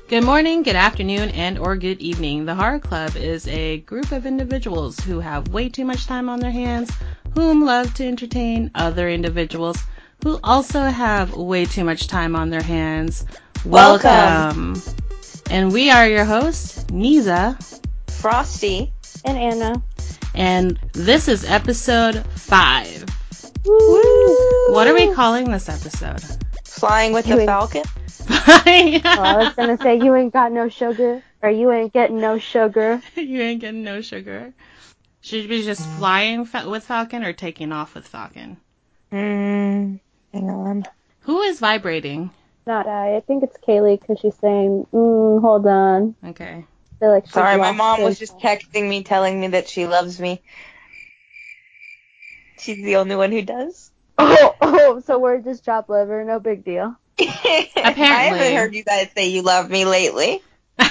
Good morning, good afternoon, and or good evening. The Horror Club is a group of individuals who have way too much time on their hands, whom love to entertain other individuals who also have way too much time on their hands. Welcome. And we are your hosts, Niza, Frosty, and Anna. And this is episode 5. Woo! What are we calling this episode? Flying with the Falcon? I was going to say, you ain't got no sugar, or you ain't getting no sugar. You ain't getting no sugar. Should we be just flying with Falcon or taking off with Falcon? Hang on. Who is vibrating? Not I think it's Kaylee, because she's saying, hold on. Okay. I feel like Sorry, my mom was just texting me, telling me that she loves me. She's the only one who does. Oh, so we're just chopped liver, no big deal. Apparently. I haven't heard you guys say you love me lately. So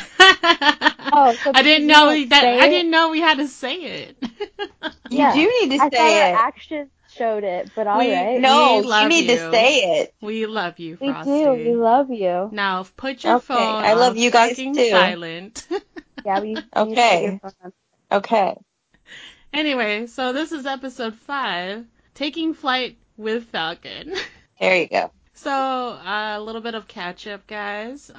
I didn't know we had to say it. You do need to say it. I thought our actions showed it, but alright. No, you need to say it. We love you, Frosty. We do. We love you. Now put your phone I love on you guys fucking too. silent. Yeah, we Okay. Okay. Anyway, so this is episode 5, Taking Flight with Falcon. There you go. So, a little bit of catch-up, guys.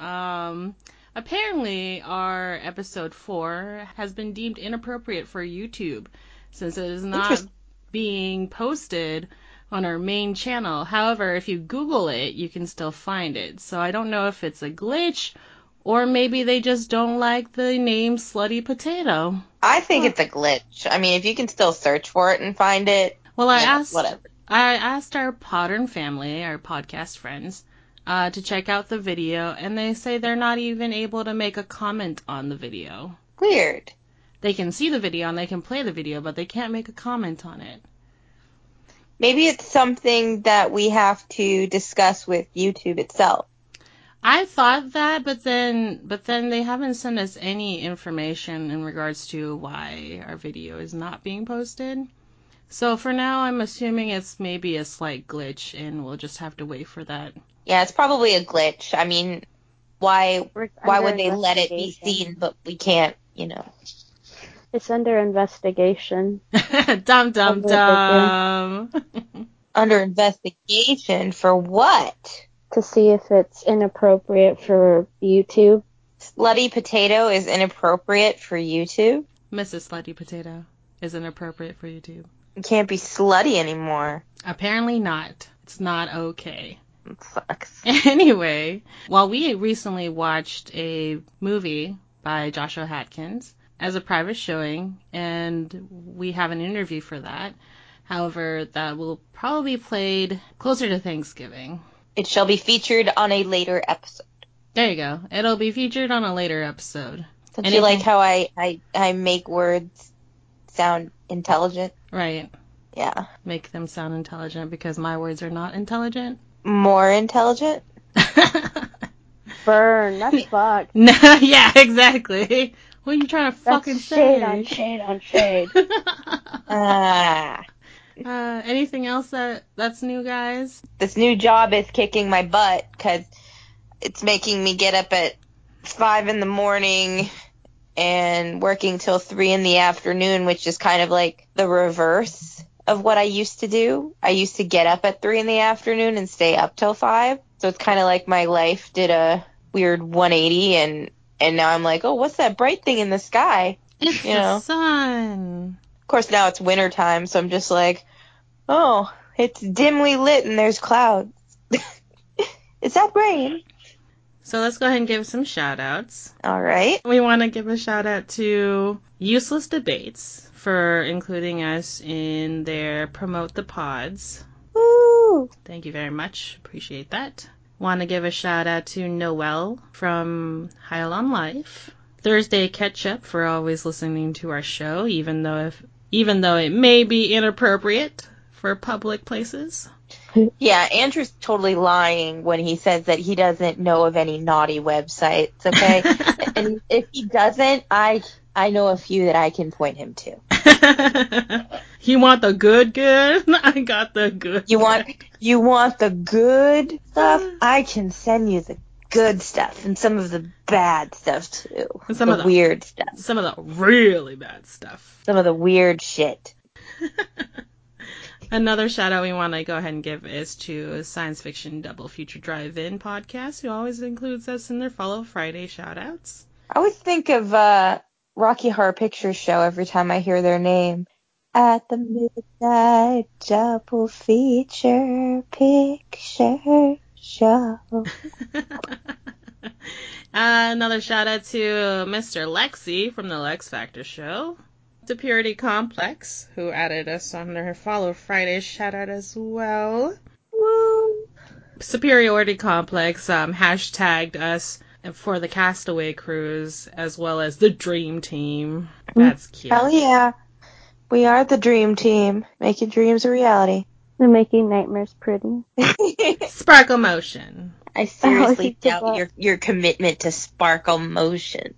Apparently, our episode 4 has been deemed inappropriate for YouTube, since it is not being posted on our main channel. However, if you Google it, you can still find it. So I don't know if it's a glitch, or maybe they just don't like the name Slutty Potato. I think it's a glitch. I mean, if you can still search for it and find it, whatever. I asked our Podern family, our podcast friends, to check out the video, and they say they're not even able to make a comment on the video. Weird. They can see the video and they can play the video, but they can't make a comment on it. Maybe it's something that we have to discuss with YouTube itself. I thought that, but then they haven't sent us any information in regards to why our video is not being posted. So for now, I'm assuming it's maybe a slight glitch, and we'll just have to wait for that. Yeah, it's probably a glitch. I mean, why would they let it be seen, but we can't, It's under investigation. Dum dum dum. Under investigation for what? To see if it's inappropriate for YouTube. Slutty Potato is inappropriate for YouTube? Mrs. Slutty Potato is inappropriate for YouTube. You can't be slutty anymore. Apparently not. It's not okay. It sucks. Anyway, we recently watched a movie by Joshua Hatkins as a private showing, and we have an interview for that. However, that will probably be played closer to Thanksgiving. It shall be featured on a later episode. There you go. It'll be featured on a later episode. Don't you like how I make words sound intelligent? Right. Yeah. Make them sound intelligent because my words are not intelligent. More intelligent? Burn. That's fucked. No, yeah, exactly. What are you trying to fucking say? Shade on shade. Anything else that's new, guys? This new job is kicking my butt because it's making me get up at 5 in the morning and working till 3 in the afternoon, which is kind of like the reverse of what I used to do. I used to get up at 3 in the afternoon and stay up till 5. So it's kind of like my life did a weird 180, and now I'm like, oh, what's that bright thing in the sky? It's the sun. Of course, now it's winter time, so I'm just like, oh, it's dimly lit and there's clouds. Is that rain? So let's go ahead and give some shout-outs. All right. We want to give a shout-out to Useless Debates for including us in their Promote the Pods. Woo! Thank you very much. Appreciate that. Want to give a shout-out to Noelle from Heil on Life. Thursday Ketchup for always listening to our show, even though it may be inappropriate for public places. Yeah, Andrew's totally lying when he says that he doesn't know of any naughty websites, okay? And if he doesn't, I know a few that I can point him to. You want the good? I got the good. You want the good stuff? I can send you the good stuff and some of the bad stuff too. And some of the weird stuff. Some of the really bad stuff. Some of the weird shit. Another shout out we want to go ahead and give is to Science Fiction Double Future Drive-In podcast, who always includes us in their Follow Friday shout outs. I always think of Rocky Horror Picture Show every time I hear their name. At the Midnight Double Feature Picture Show. Another shout out to Mr. Lexi from the Lex Factor Show. To Purity Complex, who added us on their Follow Friday shout out as well. Woo. Superiority Complex hashtagged us for the Castaway Cruise as well as the Dream Team. That's cute. Hell yeah. We are the Dream Team, making dreams a reality. They're making nightmares pretty. Sparkle Motion. I seriously doubt your commitment to sparkle motion.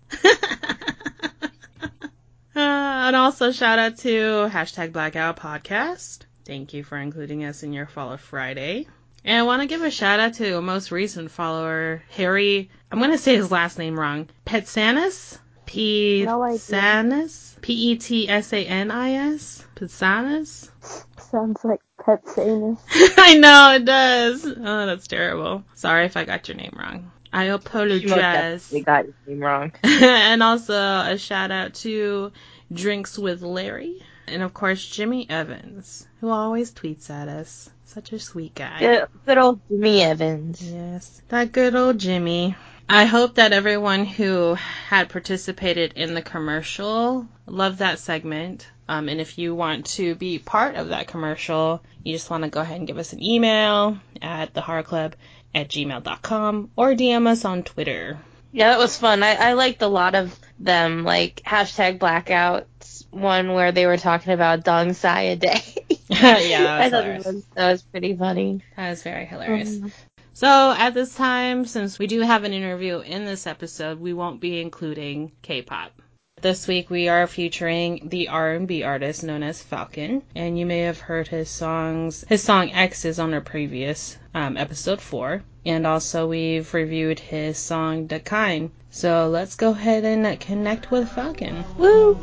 And also shout out to hashtag Blackout Podcast. Thank you for including us in your Follow Friday. And I want to give a shout out to a most recent follower, Harry. I'm going to say his last name wrong. Petsanis? Petsanis? Petsanis? Petsanis? Sounds like Petsanis. I know, it does. Oh, that's terrible. Sorry if I got your name wrong. I apologize. You got your name wrong. And also a shout out to Drinks with Larry. And of course, Jimmy Evans, who always tweets at us. Such a sweet guy. Good old Jimmy Evans. Yes, that good old Jimmy. I hope that everyone who had participated in the commercial loved that segment. And if you want to be part of that commercial, you just want to go ahead and give us an email at thehorrorclub@gmail.com or DM us on Twitter. Yeah, that was fun. I liked a lot of them, like hashtag Blackouts, one where they were talking about Dong Sai a day. Yeah, I thought that was pretty funny. That was very hilarious. So at this time, since we do have an interview in this episode, we won't be including K-pop. This week we are featuring the R&B artist known as Falcon, and you may have heard his song X's on our previous episode 4, and also we've reviewed his song The Kind. So let's go ahead and connect with Falcon. Woo!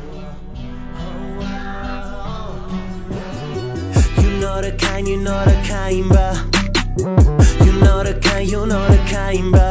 You know the kind, bro. You know the kind, bro.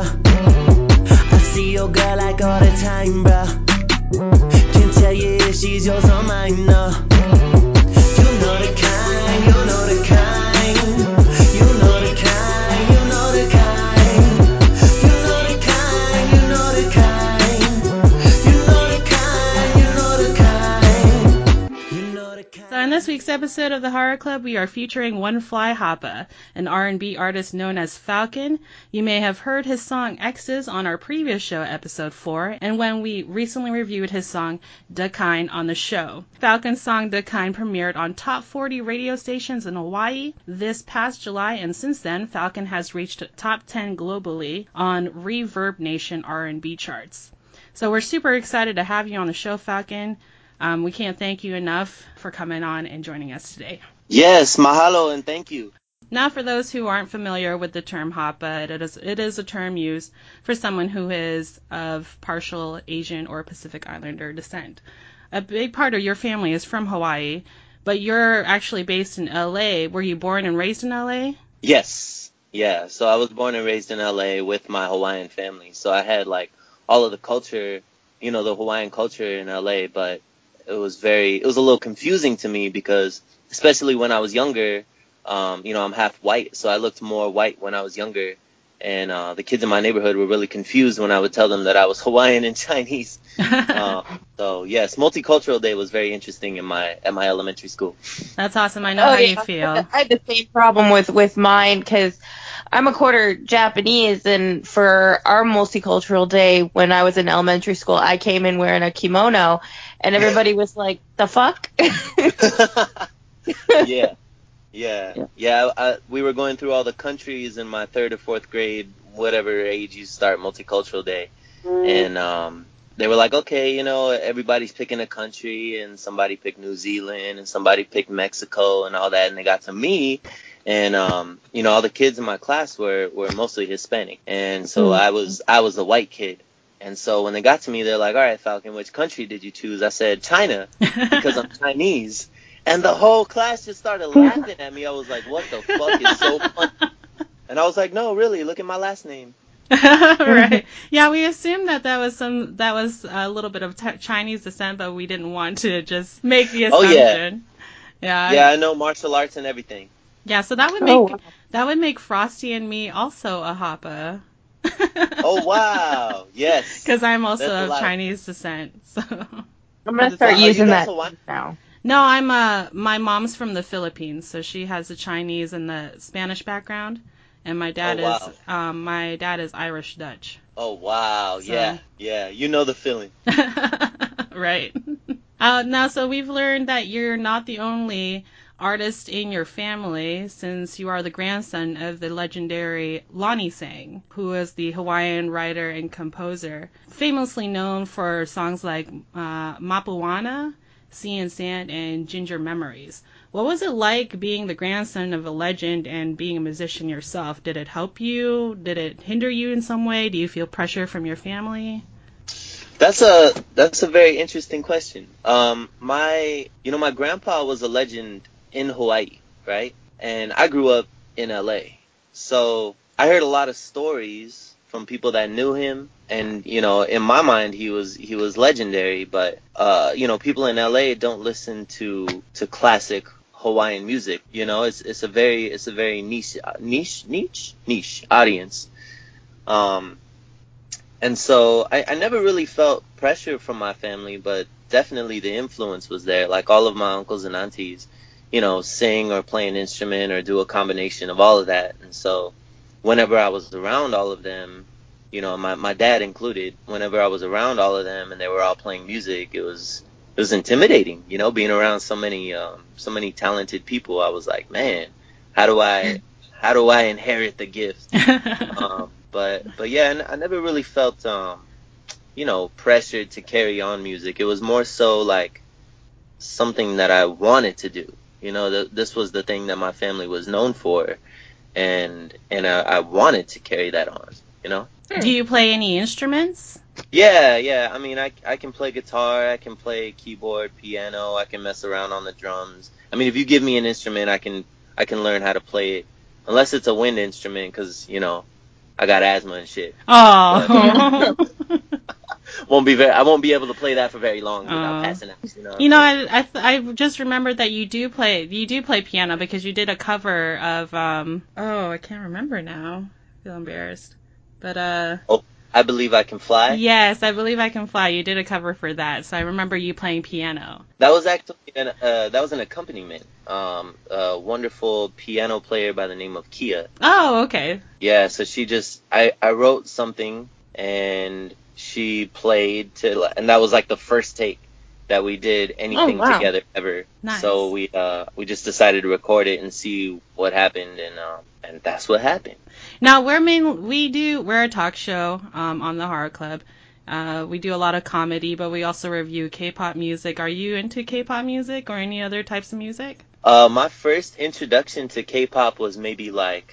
I see your girl like all the time, bro. Can't tell you if she's yours or mine, no. You know the kind, you know the kind. You know the kind, you know the kind. You know the kind, you know the kind. You know the kind, you know the kind. You know the kind. So in this week's episode of the Horror Club, we are featuring One Fly Hoppa, an R&B artist known as Falcon. You may have heard his song X's on our previous show, episode 4, and when we recently reviewed his song Da Kind on the show. Falcon's song Da Kind premiered on top 40 radio stations in Hawaii this past July, and since then, Falcon has reached top 10 globally on Reverb Nation R&B charts. So we're super excited to have you on the show, Falcon. We can't thank you enough for coming on and joining us today. Yes, mahalo and thank you. Now, for those who aren't familiar with the term Hoppa, it is a term used for someone who is of partial Asian or Pacific Islander descent. A big part of your family is from Hawaii, but you're actually based in LA. Were you born and raised in LA? Yes, yeah. So I was born and raised in LA with my Hawaiian family. So I had like all of the culture, the Hawaiian culture in LA, but it was a little confusing to me because especially when I was younger, I'm half white, so I looked more white when I was younger. And the kids in my neighborhood were really confused when I would tell them that I was Hawaiian and Chinese. So yes, Multicultural Day was very interesting at my elementary school. That's awesome. I know how you feel. I had the same problem with mine because I'm a quarter Japanese, and for our Multicultural Day when I was in elementary school, I came in wearing a kimono, and everybody was like, "The fuck?" Yeah. We were going through all the countries in my 3rd or 4th grade, whatever age you start Multicultural Day. And they were like, okay, everybody's picking a country, and somebody picked New Zealand, and somebody picked Mexico and all that. And they got to me, And all the kids in my class were mostly Hispanic, and so I was the white kid. And so when they got to me, they're like, "All right, Falcon, which country did you choose?" I said, "China," because I'm Chinese. And the whole class just started laughing at me. I was like, "What the fuck is so funny?" And I was like, "No, really, look at my last name." Right. Yeah, we assumed that was a little bit of Chinese descent, but we didn't want to just make the Oh assumption. yeah, Yeah. I know martial arts and everything. Yeah, so that would make Frosty and me also a Hapa. Oh wow, yes. Because I'm also That's a of lot. Chinese descent. So I'm gonna start Are you using guys that Hawaiian? now. no, I'm my mom's from the Philippines, so she has the Chinese and the Spanish background, and my dad is Irish Dutch. Oh wow, So. yeah. You know the feeling. Right. Now, so we've learned that you're not the only artist in your family, since you are the grandson of the legendary Lonnie Sang, who is the Hawaiian writer and composer, famously known for songs like Mapuana, Sea and Sand, and Ginger Memories. What was it like being the grandson of a legend and being a musician yourself? Did it help you? Did it hinder you in some way? Do you feel pressure from your family? That's a very interesting question. My grandpa was a legend in Hawaii, right? And I grew up in LA. So I heard a lot of stories from people that knew him, and in my mind he was legendary, but people in LA don't listen to classic Hawaiian music. It's a very niche audience. And so I never really felt pressure from my family, but definitely the influence was there. Like all of my uncles and aunties, sing or play an instrument or do a combination of all of that. And so whenever I was around all of them, my dad included, whenever I was around all of them and they were all playing music, it was intimidating, being around so many talented people. I was like, man, how do I inherit the gift? But yeah, I never really felt pressured to carry on music. It was more so like something that I wanted to do. This was the thing that my family was known for, and I wanted to carry that on. Do you play any instruments? Yeah. I mean, I can play guitar, I can play keyboard, piano, I can mess around on the drums. I mean, if you give me an instrument, I can learn how to play it, unless it's a wind instrument, because I got asthma and shit. Oh. I won't be able to play that for very long without passing out. I just remembered that you do play piano, because you did a cover of I can't remember now. I feel embarrassed. But Oh, I Believe I Can Fly. Yes, I Believe I Can Fly. You did a cover for that, so I remember you playing piano. That was actually an accompaniment. A wonderful piano player by the name of Kia. Oh, okay. Yeah, so I wrote something and she played and that was like the first take that we did anything together ever. Nice. So we just decided to record it and see what happened, and that's what happened. Now we're a talk show on the Horror Club. We do a lot of comedy, but we also review K-pop music. Are you into K-pop music or any other types of music? My first introduction to K-pop was maybe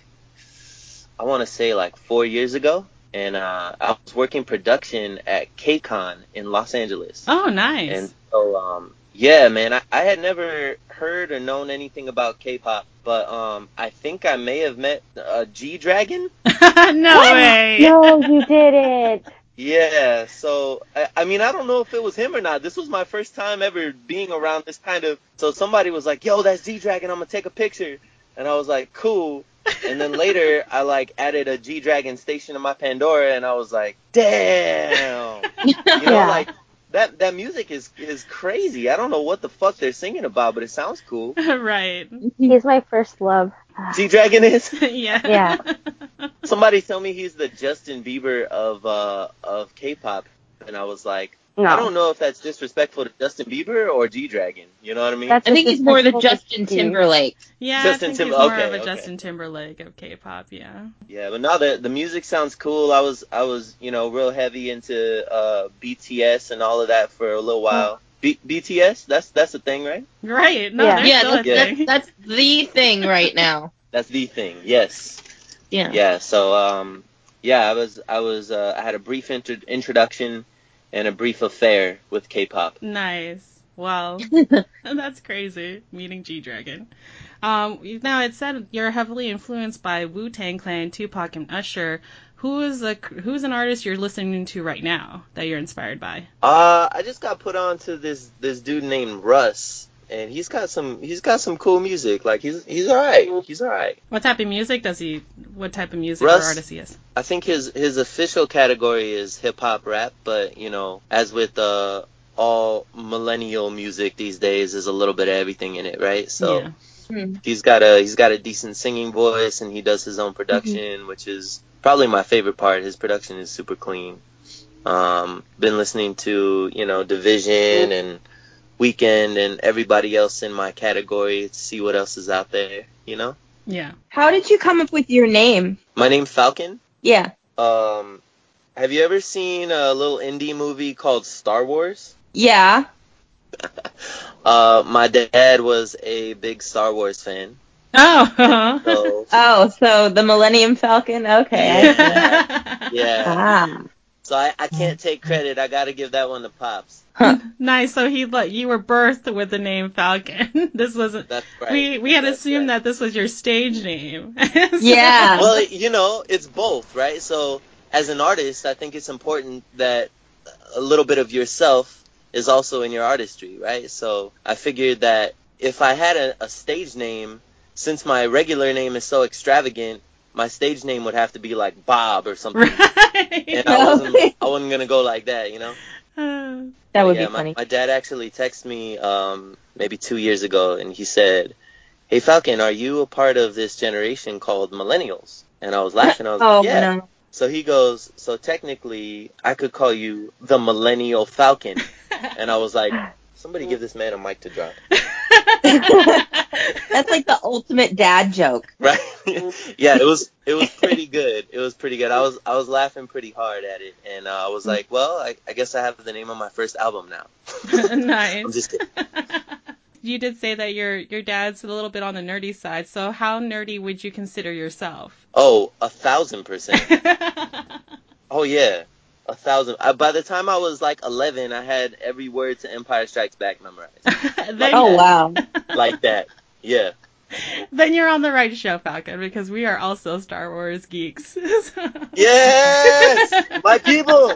I want to say 4 years ago, and I was working production at KCON in Los Angeles. Oh, nice. And so, yeah, man, I had never heard or known anything about K-pop, but I think I may have met G-Dragon. No way. No, you didn't. Yeah, so, I mean, I don't know if it was him or not. This was my first time ever being around this kind of... So somebody was like, yo, that's G-Dragon, I'm going to take a picture. And I was like, cool. And then later, I, added a G-Dragon station to my Pandora, and I was like, damn! Yeah. That music is crazy. I don't know what the fuck they're singing about, but it sounds cool. Right. He's my first love. G-Dragon is? Yeah. Yeah. Somebody told me he's the Justin Bieber of K-pop, and I was like, No. I don't know if that's disrespectful to Justin Bieber or G-Dragon. You know what I mean? I think he's more the Justin Timberlake. Yeah, Justin I think he's more of a Justin Timberlake of K-pop, yeah. Yeah, but now the music sounds cool. I was real heavy into BTS and all of that for a little while. BTS, that's a thing, right? Right. No, Yeah. they're still a thing. That's the thing right now. That's the thing. Yes. Yeah. Yeah. So I had a brief introduction and a brief affair with K-pop. Nice. Well, that's crazy, meeting G-Dragon. Now, it said you're heavily influenced by Wu-Tang Clan, Tupac, and Usher. Who's an artist you're listening to right now that you're inspired by? I just got put on to this dude named Russ, and he's got some cool music. Like he's all right. He's all right. What type of music what type of music Russ, or artist he is? I think his official category is hip hop rap, but as with all millennial music these days, there's a little bit of everything in it, right? So Yeah. he's got a decent singing voice, and he does his own production, which is probably my favorite part. His production is super clean. Been listening to Division and Weekend and everybody else in my category to see what else is out there. Yeah. How did you come up with your name? My name's Falcon. Yeah. Have you ever seen a little indie movie called Star Wars? Yeah. My dad was a big Star Wars fan. Oh. So the Millennium Falcon? Okay. Yeah. Ah. So I can't take credit. I got to give that one to Pops. Nice. So you were birthed with the name Falcon. This wasn't. That's right. We had assumed that this was your stage name. Yeah. Well, it's both, right? So as an artist, I think it's important that a little bit of yourself is also in your artistry, right? So I figured that if I had a stage name, since my regular name is so extravagant, my stage name would have to be like Bob or something. Right. And I wasn't gonna go like that, That would be funny. My dad actually texted me maybe 2 years ago, and he said, "Hey Falcon, are you a part of this generation called millennials?" And I was laughing. I was like, "Yeah." No. So he goes, "So technically, I could call you the Millennial Falcon." And I was like, "Somebody give this man a mic to drop." That's like the ultimate dad joke. Right? Yeah, it was pretty good. It was pretty good. I was laughing pretty hard at it, and I was like, well, I guess I have the name of my first album now. Nice. I'm just kidding. You did say that your dad's a little bit on the nerdy side. So how nerdy would you consider yourself? Oh, 1,000%. Oh yeah, 1,000. By the time I was like 11, I had every word to Empire Strikes Back memorized. Wow. Like that. Yeah. Then you're on the right show, Falcon, because we are also Star Wars geeks. Yes, my people.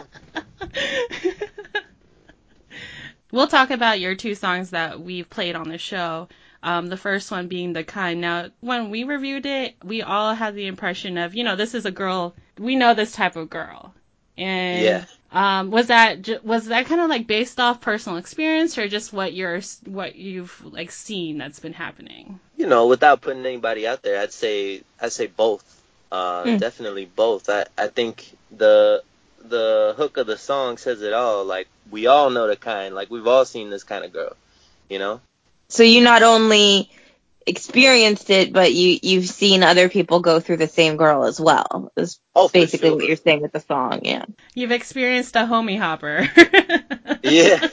We'll talk about your two songs that we've played on the show. The first one being The Kind. Now, when we reviewed it, we all had the impression of, this is a girl. We know this type of girl. And yeah. Was that kind of like based off personal experience, or just what you've like seen that's been happening? Without putting anybody out there, I'd say both. Definitely both. I think the hook of the song says it all. Like, we all know the kind. Like, we've all seen this kind of girl. So you not only experienced it, but you've seen other people go through the same girl as well. Is basically what you're saying with the song, yeah. You've experienced a homie hopper. Yeah.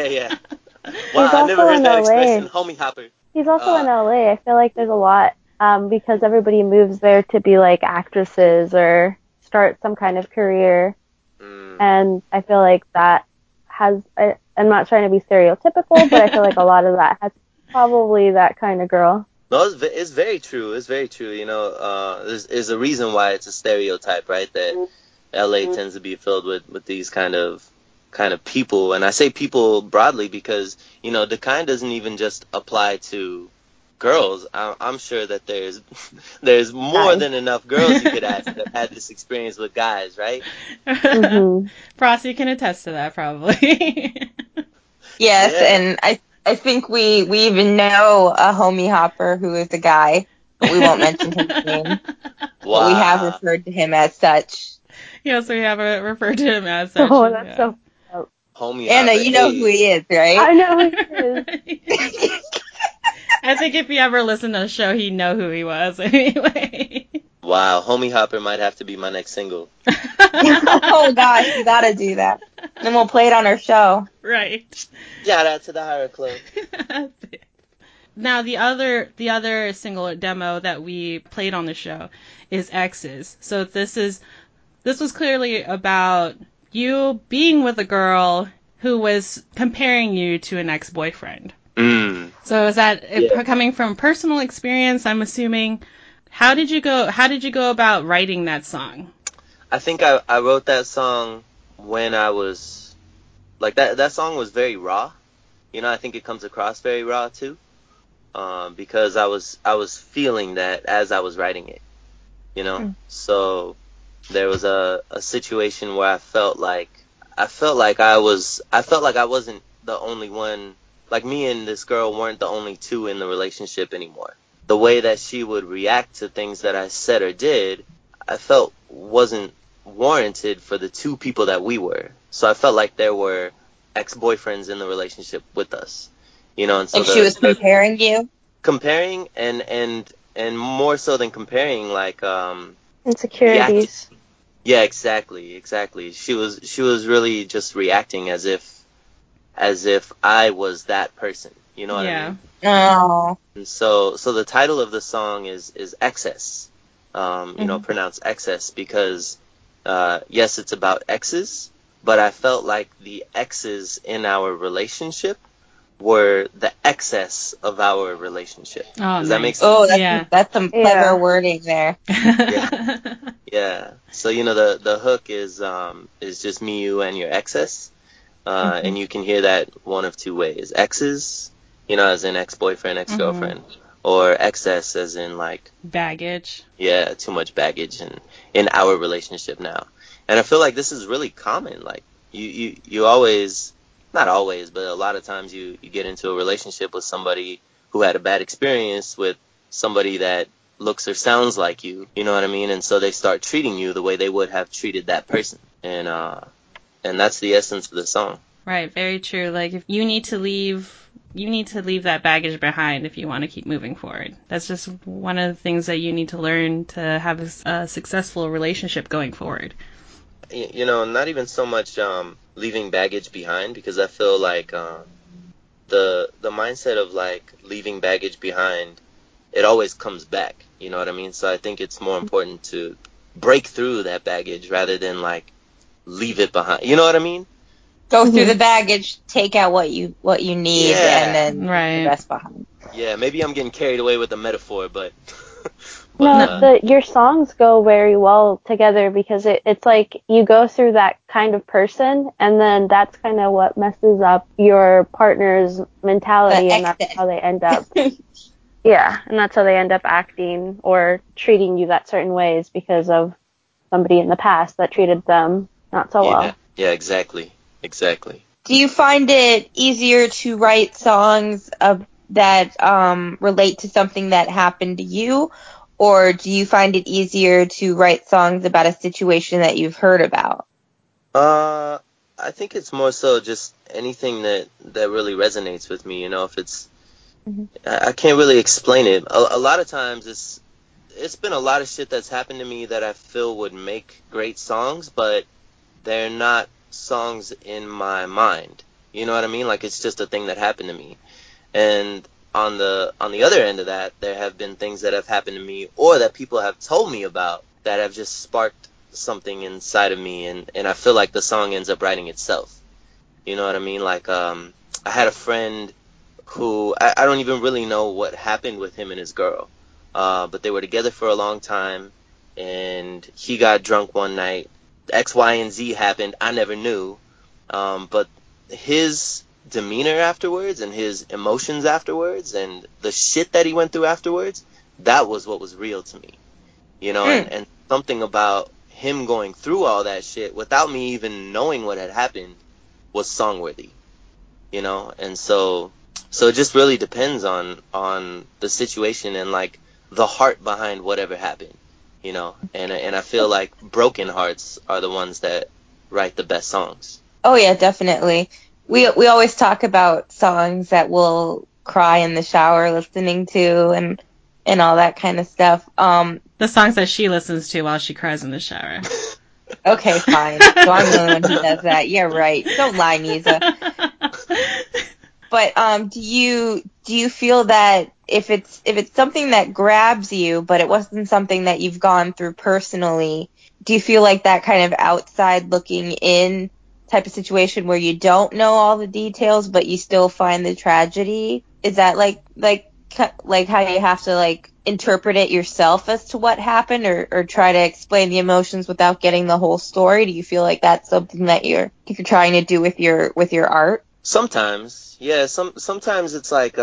Wow, I never heard that expression, homie hopper. He's also in LA. I feel like there's a lot because everybody moves there to be like actresses or start some kind of career. And I feel like that I'm not trying to be stereotypical, but I feel like a lot of that has probably that kind of girl. No, it's very true. It's very true. There's a reason why it's a stereotype, right? That LA tends to be filled with these kind of people, and I say people broadly because the kind doesn't even just apply to girls. I'm sure that there's more than enough girls you could ask that have had this experience with guys, right? Mm-hmm. Frosty can attest to that, probably. Yes, yeah. And I think we even know a homie hopper who is a guy, but we won't mention his name. Wow. But we have referred to him as such. Yes, we have referred to him as such. Oh, that's so homie Anna, hopper. You know who he is, right? I know who he is. I think if he ever listened to the show, he'd know who he was anyway. Wow, homie hopper might have to be my next single. Oh gosh, you gotta do that. And then we'll play it on our show. Right. Shout out to the Horror Club. now the other single demo that we played on the show is Exes. So this was clearly about you being with a girl who was comparing you to an ex-boyfriend. So is that coming from personal experience, I'm assuming? How did you go about writing that song? I think I wrote that song when I was like that song was very raw. You know, I think it comes across very raw too. Because I was feeling that as I was writing it, you know. So there was a situation where I felt like I wasn't the only one. Like, me and this girl weren't the only two in the relationship anymore. The way that she would react to things that I said or did, I felt wasn't warranted for the two people that we were. So I felt like there were ex-boyfriends in the relationship with us, you know. And so like she was comparing you? Comparing and more so than comparing, like Insecurities. Yeah, exactly. She was really just reacting as if I was that person. You know what I mean? Oh. And so the title of the song is Excess. You know, pronounced excess, because yes, it's about exes, but I felt like the exes in our relationship were the excess of our relationship. Does that make sense? Oh, that's some clever wording there. Yeah. So, you know, the hook is just me, you, and your excess. And you can hear that one of two ways. Exes, you know, as in ex-boyfriend, ex-girlfriend, or excess as in, like, baggage. Yeah, too much baggage in our relationship now. And I feel like this is really common. Like, you always, not always, but a lot of times you get into a relationship with somebody who had a bad experience with somebody that looks or sounds like you know what I mean? And so they start treating you the way they would have treated that person. And that's the essence of the song. Right, very true. Like, if you need to leave that baggage behind if you want to keep moving forward. That's just one of the things that you need to learn to have a successful relationship going forward. You know, not even so much leaving baggage behind, because I feel like the mindset of, like, leaving baggage behind, it always comes back. You know what I mean? So I think it's more important to break through that baggage rather than, like, leave it behind. You know what I mean? Go through the baggage, take out what you need, and then leave the rest behind. Yeah, maybe I'm getting carried away with the metaphor, but your songs go very well together, because it's like you go through that kind of person, and then that's kind of what messes up your partner's mentality, and that's how they end up. Yeah, and that's how they end up acting or treating you that certain ways because of somebody in the past that treated them not so well. Yeah, exactly. Do you find it easier to write songs that relate to something that happened to you, or do you find it easier to write songs about a situation that you've heard about? I think it's more so just anything that really resonates with me. You know, if it's, I can't really explain it. A lot of times it's been a lot of shit that's happened to me that I feel would make great songs, but they're not songs in my mind. You know what I mean? Like, it's just a thing that happened to me. And on the other end of that, there have been things that have happened to me or that people have told me about that have just sparked something inside of me, and I feel like the song ends up writing itself. You know what I mean? Like, I had a friend who I don't even really know what happened with him and his girl, but they were together for a long time, and he got drunk one night. X, Y, and Z happened. I never knew, but his demeanor afterwards and his emotions afterwards and the shit that he went through afterwards, that was what was real to me. You know, and something about him going through all that shit without me even knowing what had happened was songworthy. You know, and so it just really depends on the situation and, like, the heart behind whatever happened. You know, and I feel like broken hearts are the ones that write the best songs. Oh yeah, definitely. We always talk about songs that we'll cry in the shower listening to and all that kind of stuff. The songs that she listens to while she cries in the shower. Okay, fine. So I'm the only one who does that. Yeah, right. Don't lie, Nisa. But do you feel that if it's something that grabs you, but it wasn't something that you've gone through personally, do you feel like that kind of outside looking in type of situation where you don't know all the details, but you still find the tragedy? Is that like how you have to like interpret it yourself as to what happened, or try to explain the emotions without getting the whole story? Do you feel like that's something that you're trying to do with your art? Sometimes, yeah. Sometimes it's like,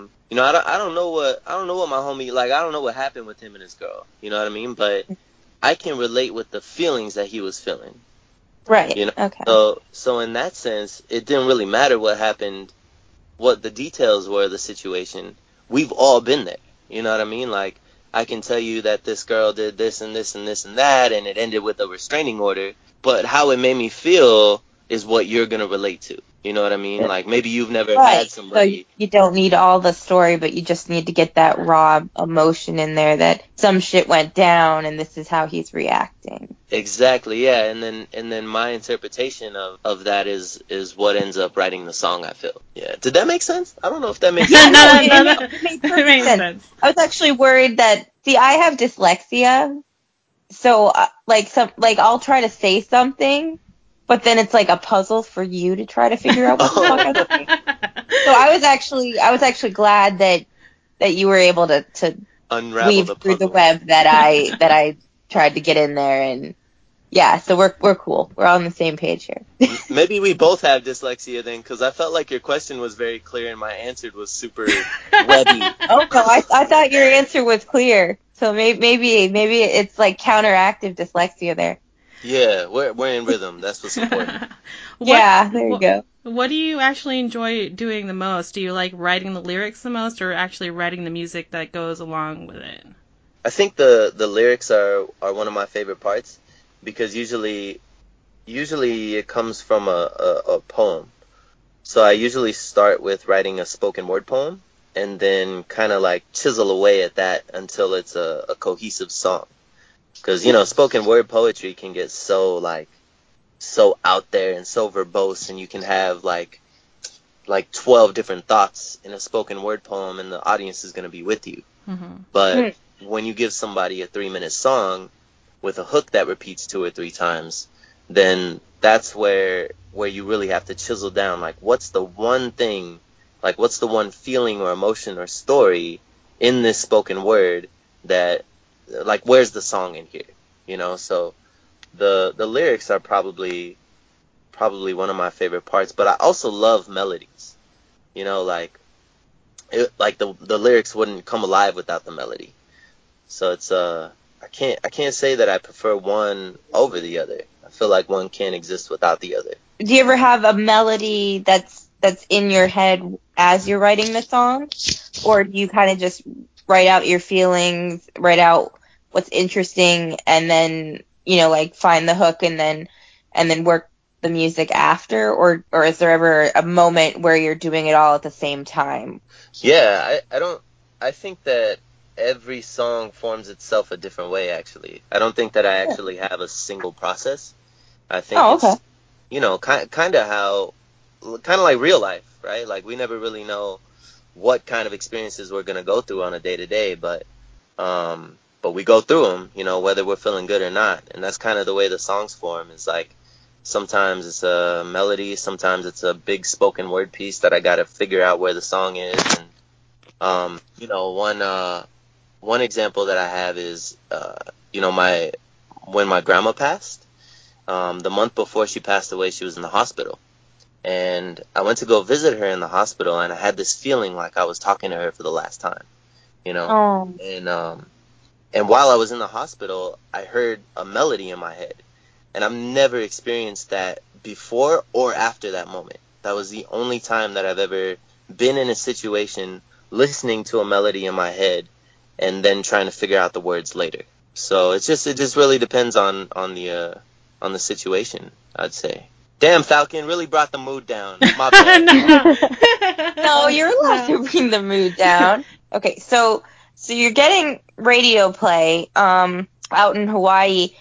I don't know what my homie, like, I don't know what happened with him and his girl. You know what I mean? But I can relate with the feelings that he was feeling. Right. You know. Okay. So in that sense, it didn't really matter what happened, what the details were of the situation. We've all been there. You know what I mean? Like, I can tell you that this girl did this and this and this and that, and it ended with a restraining order. But how it made me feel is what you're gonna relate to. You know what I mean? Like, maybe you've never had Right. So somebody. you don't need all the story, but you just need to get that raw emotion in there that some shit went down and this is how he's reacting. Exactly, yeah. And then my interpretation of that is what ends up writing the song, I feel. Yeah. Did that make sense? I don't know if that makes Yeah, sense. no, That it made makes perfect sense. I was actually worried that, see, I have dyslexia, so I'll try to say something, but then it's like a puzzle for you to try to figure out what the fuck I'm saying. So I was actually glad that you were able to Unravel weave the through the puzzle. web that I tried to get in there, and yeah, so we're cool. We're all on the same page here. Maybe we both have dyslexia then, because I felt like your question was very clear and my answer was super webby. Oh no, I thought your answer was clear. So maybe it's like counteractive dyslexia there. Yeah, we're in rhythm. That's what's important. Yeah, there you go. What do you actually enjoy doing the most? Do you like writing the lyrics the most, or actually writing the music that goes along with it? I think the lyrics are one of my favorite parts, because usually it comes from a poem. So I usually start with writing a spoken word poem, and then kind of like chisel away at that until it's a cohesive song. Because, spoken word poetry can get so out there and so verbose, and you can have like 12 different thoughts in a spoken word poem, and the audience is going to be with you. Mm-hmm. But when you give somebody a 3-minute song with a hook that repeats 2 or 3 times, then that's where you really have to chisel down, like, what's the one thing, like, what's the one feeling or emotion or story in this spoken word that, like, where's the song in here? So the lyrics are probably one of my favorite parts, but I also love melodies. Like the lyrics wouldn't come alive without the melody. So it's I can't say that I prefer one over the other. I feel like one can't exist without the other. Do you ever have a melody that's in your head as you're writing the song, or do you kind of just write out your feelings, write out what's interesting, and then like find the hook and then work the music after, or is there ever a moment where you're doing it all at the same time? Yeah, I think that every song forms itself a different way, actually. I don't think that I actually have a single process. I think Oh, okay. it's, kind of like real life, right? Like, we never really know what kind of experiences we're going to go through on a day to day, but we go through them, whether we're feeling good or not. And that's kind of the way the songs form, is like, sometimes it's a melody, sometimes it's a big spoken word piece that I got to figure out where the song is. And, one example that I have is, when my grandma passed, the month before she passed away, she was in the hospital. And I went to go visit her in the hospital, and I had this feeling like I was talking to her for the last time, Oh. And while I was in the hospital, I heard a melody in my head. And I've never experienced that before or after that moment. That was the only time that I've ever been in a situation listening to a melody in my head and then trying to figure out the words later. So it just really depends on the situation, I'd say. Damn, Falcon really brought the mood down. My bad. No, you're allowed to bring the mood down. Okay, so you're getting radio play out in Hawaii.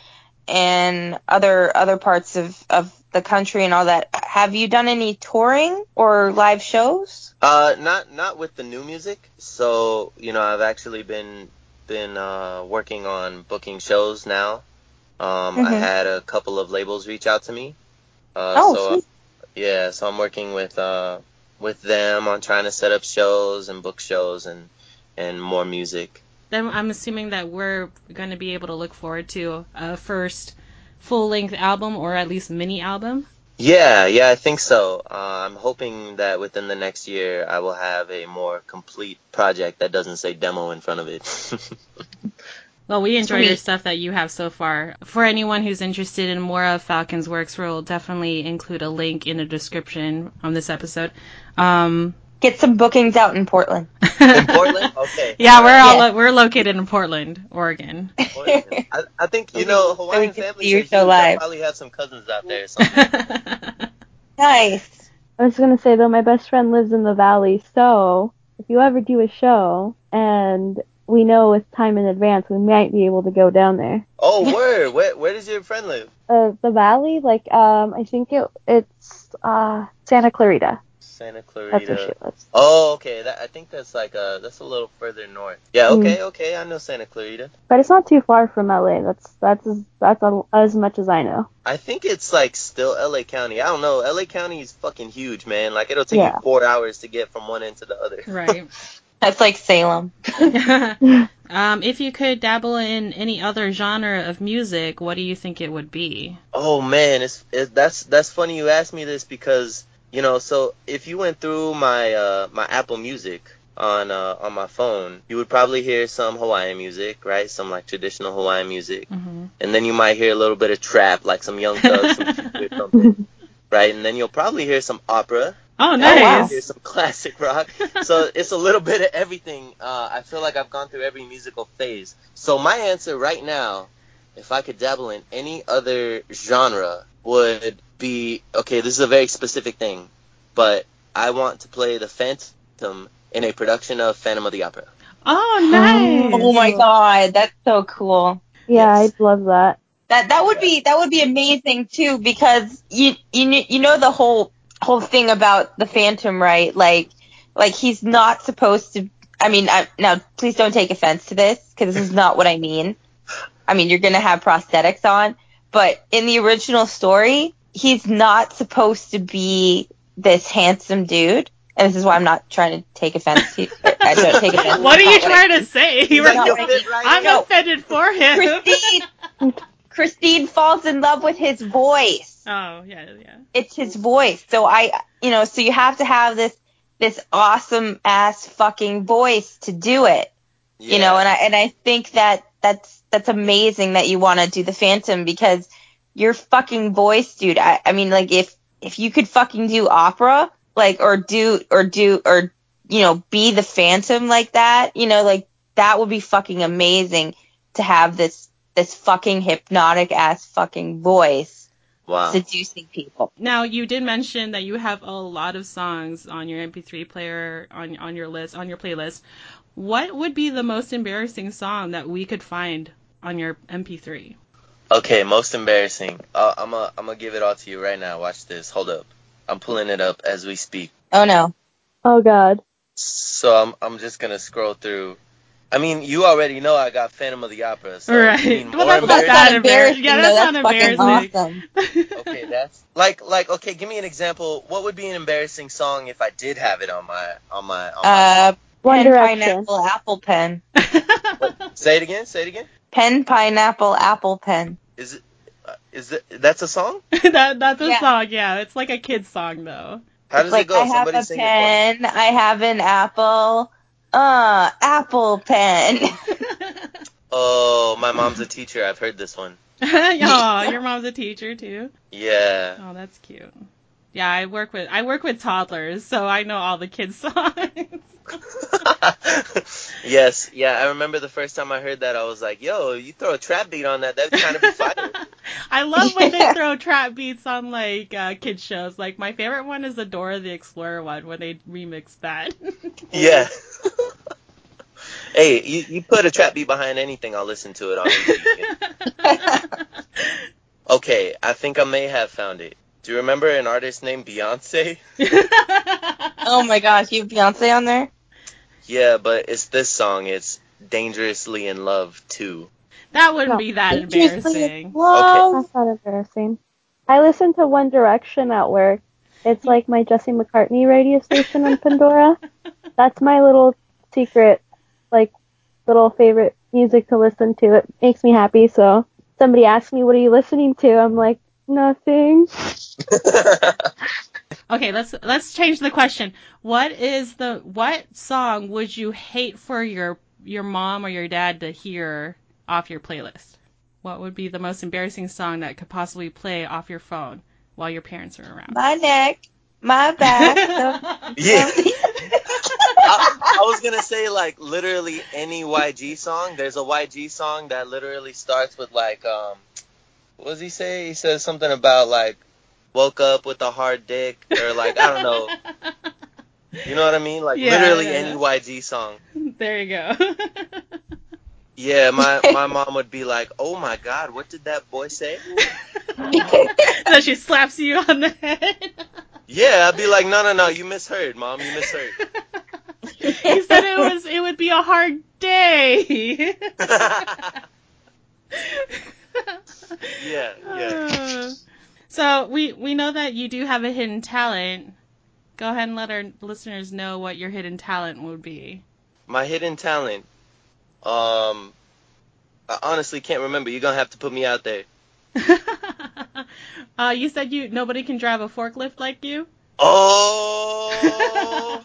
and other parts of the country and all that. Have you done any touring or live shows? Not with the new music. So, I've actually been working on booking shows now. I had a couple of labels reach out to me. Sweet. Yeah, so I'm working with them on trying to set up shows and book shows and more music. Then I'm assuming that we're going to be able to look forward to a first full-length album, or at least mini album. Yeah, I think so. I'm hoping that within the next year I will have a more complete project that doesn't say demo in front of it. Well, we enjoy Sweet. your stuff that you have so far. For anyone who's interested in more of Falcon's works, we'll definitely include a link in the description on this episode. Get some bookings out in Portland. In Portland? Okay. Yeah, we're located in Portland, Oregon. Portland. I think, Hawaiian families are huge. I probably have some cousins out there or something. Nice. I was going to say, though, my best friend lives in the valley, so if you ever do a show and we know with time in advance, we might be able to go down there. Oh, word. Where does your friend live? The valley, I think it's Santa Clarita. Santa Clarita. That's where she lives. Oh, okay. I think that's that's a little further north. Yeah, okay. I know Santa Clarita. But it's not too far from LA. That's as much as I know. I think it's still LA County. I don't know. LA County is fucking huge, man. It'll take you 4 hours to get from one end to the other. Right. That's like Salem. If you could dabble in any other genre of music, what do you think it would be? Oh man, that's funny you asked me this because so if you went through my my Apple Music on my phone, you would probably hear some Hawaiian music, right? Some traditional Hawaiian music, and then you might hear a little bit of trap, like some Young Thug, some Cupid or something, right? And then you'll probably hear some opera. Oh, nice. Hear some classic rock. So it's a little bit of everything. I feel like I've gone through every musical phase. So my answer right now, if I could dabble in any other genre, would be, okay, this is a very specific thing, but I want to play the Phantom in a production of Phantom of the Opera. Oh, nice. Oh my god, that's so cool. Yeah, Yes. I'd love that. That would be amazing too, because you know the whole thing about the Phantom, right? Like he's not supposed to. I mean, now please don't take offense to this, because this is not what I mean. I mean, you're gonna have prosthetics on, but in the original story, he's not supposed to be this handsome dude. And this is why I'm not trying to take offense. I don't take offense. What are you trying to say? I'm offended for him. Christine falls in love with his voice. Oh, yeah. It's his voice. So so you have to have this awesome ass fucking voice to do it. Yeah. And I think that's amazing that you want to do the Phantom, because your fucking voice, dude. I mean, if you could fucking do opera, or be the Phantom like that, that would be fucking amazing to have this fucking hypnotic ass fucking voice. Wow. Seducing people. Now, you did mention that you have a lot of songs on your MP3 player, on your list, on your playlist. What would be the most embarrassing song that we could find on your MP3? Okay, most embarrassing. I'm gonna give it all to you right now. Watch this. Hold up. I'm pulling it up as we speak. Oh no. Oh god. So I'm just gonna scroll through. I mean, you already know I got Phantom of the Opera. So right. You mean Well, more that's not that embarrassing. Yeah, that's not fucking embarrassing. Awesome. Okay, that's okay. Give me an example. What would be an embarrassing song if I did have it on my One Pen, Direction. pineapple, apple pen. Say it again. Pen, pineapple, apple pen. Is it? That's a song? That's a Yeah. song. Yeah, it's like a kid's song though. How does it go? I have Somebody a sing it pen, I have an apple, apple pen. for me. Oh, my mom's a teacher. I've heard this one. Oh, your mom's a teacher too. Yeah. Oh, that's cute. Yeah, I work with toddlers, so I know all the kids' songs. Yes. Yeah. I remember the first time I heard that, I was like, "Yo, you throw a trap beat on that? That'd kind of be fire." I love when they throw trap beats on kids shows. Like my favorite one is the Dora the Explorer one when they remix that. Yeah. Hey, you put a trap beat behind anything, I'll listen to it on repeat. Okay, I think I may have found it. Do you remember an artist named Beyonce? Oh my gosh, you have Beyonce on there? Yeah, but it's this song. It's Dangerously in Love 2. That wouldn't No. be that Dangerously in embarrassing. Love. That's not embarrassing. I listen to One Direction at work. It's like my Jesse McCartney radio station on Pandora. That's my little secret, like, little favorite music to listen to. It makes me happy, so somebody asks me, what are you listening to? I'm like, nothing. Okay, let's change the question. What song would you hate for your mom or your dad to hear off your playlist? What would be the most embarrassing song that could possibly play off your phone while your parents are around? My neck, my back. Yeah. I was gonna say like literally any YG song. There's a YG song that literally starts with like what does he say? He says something about like woke up with a hard dick or like I don't know. You know what I mean? Like Yeah, literally yeah, any yeah. YG song. There you go. Yeah, my mom would be like, "Oh my God, what did that boy say?" Then she slaps you on the head. Yeah, I'd be like, "No, you misheard, Mom, you misheard." He said it would be a hard day. Yeah. So we know that you do have a hidden talent. Go ahead and let our listeners know what your hidden talent would be. My hidden talent. I honestly can't remember. You're gonna have to put me out there. You said nobody can drive a forklift like you? Oh!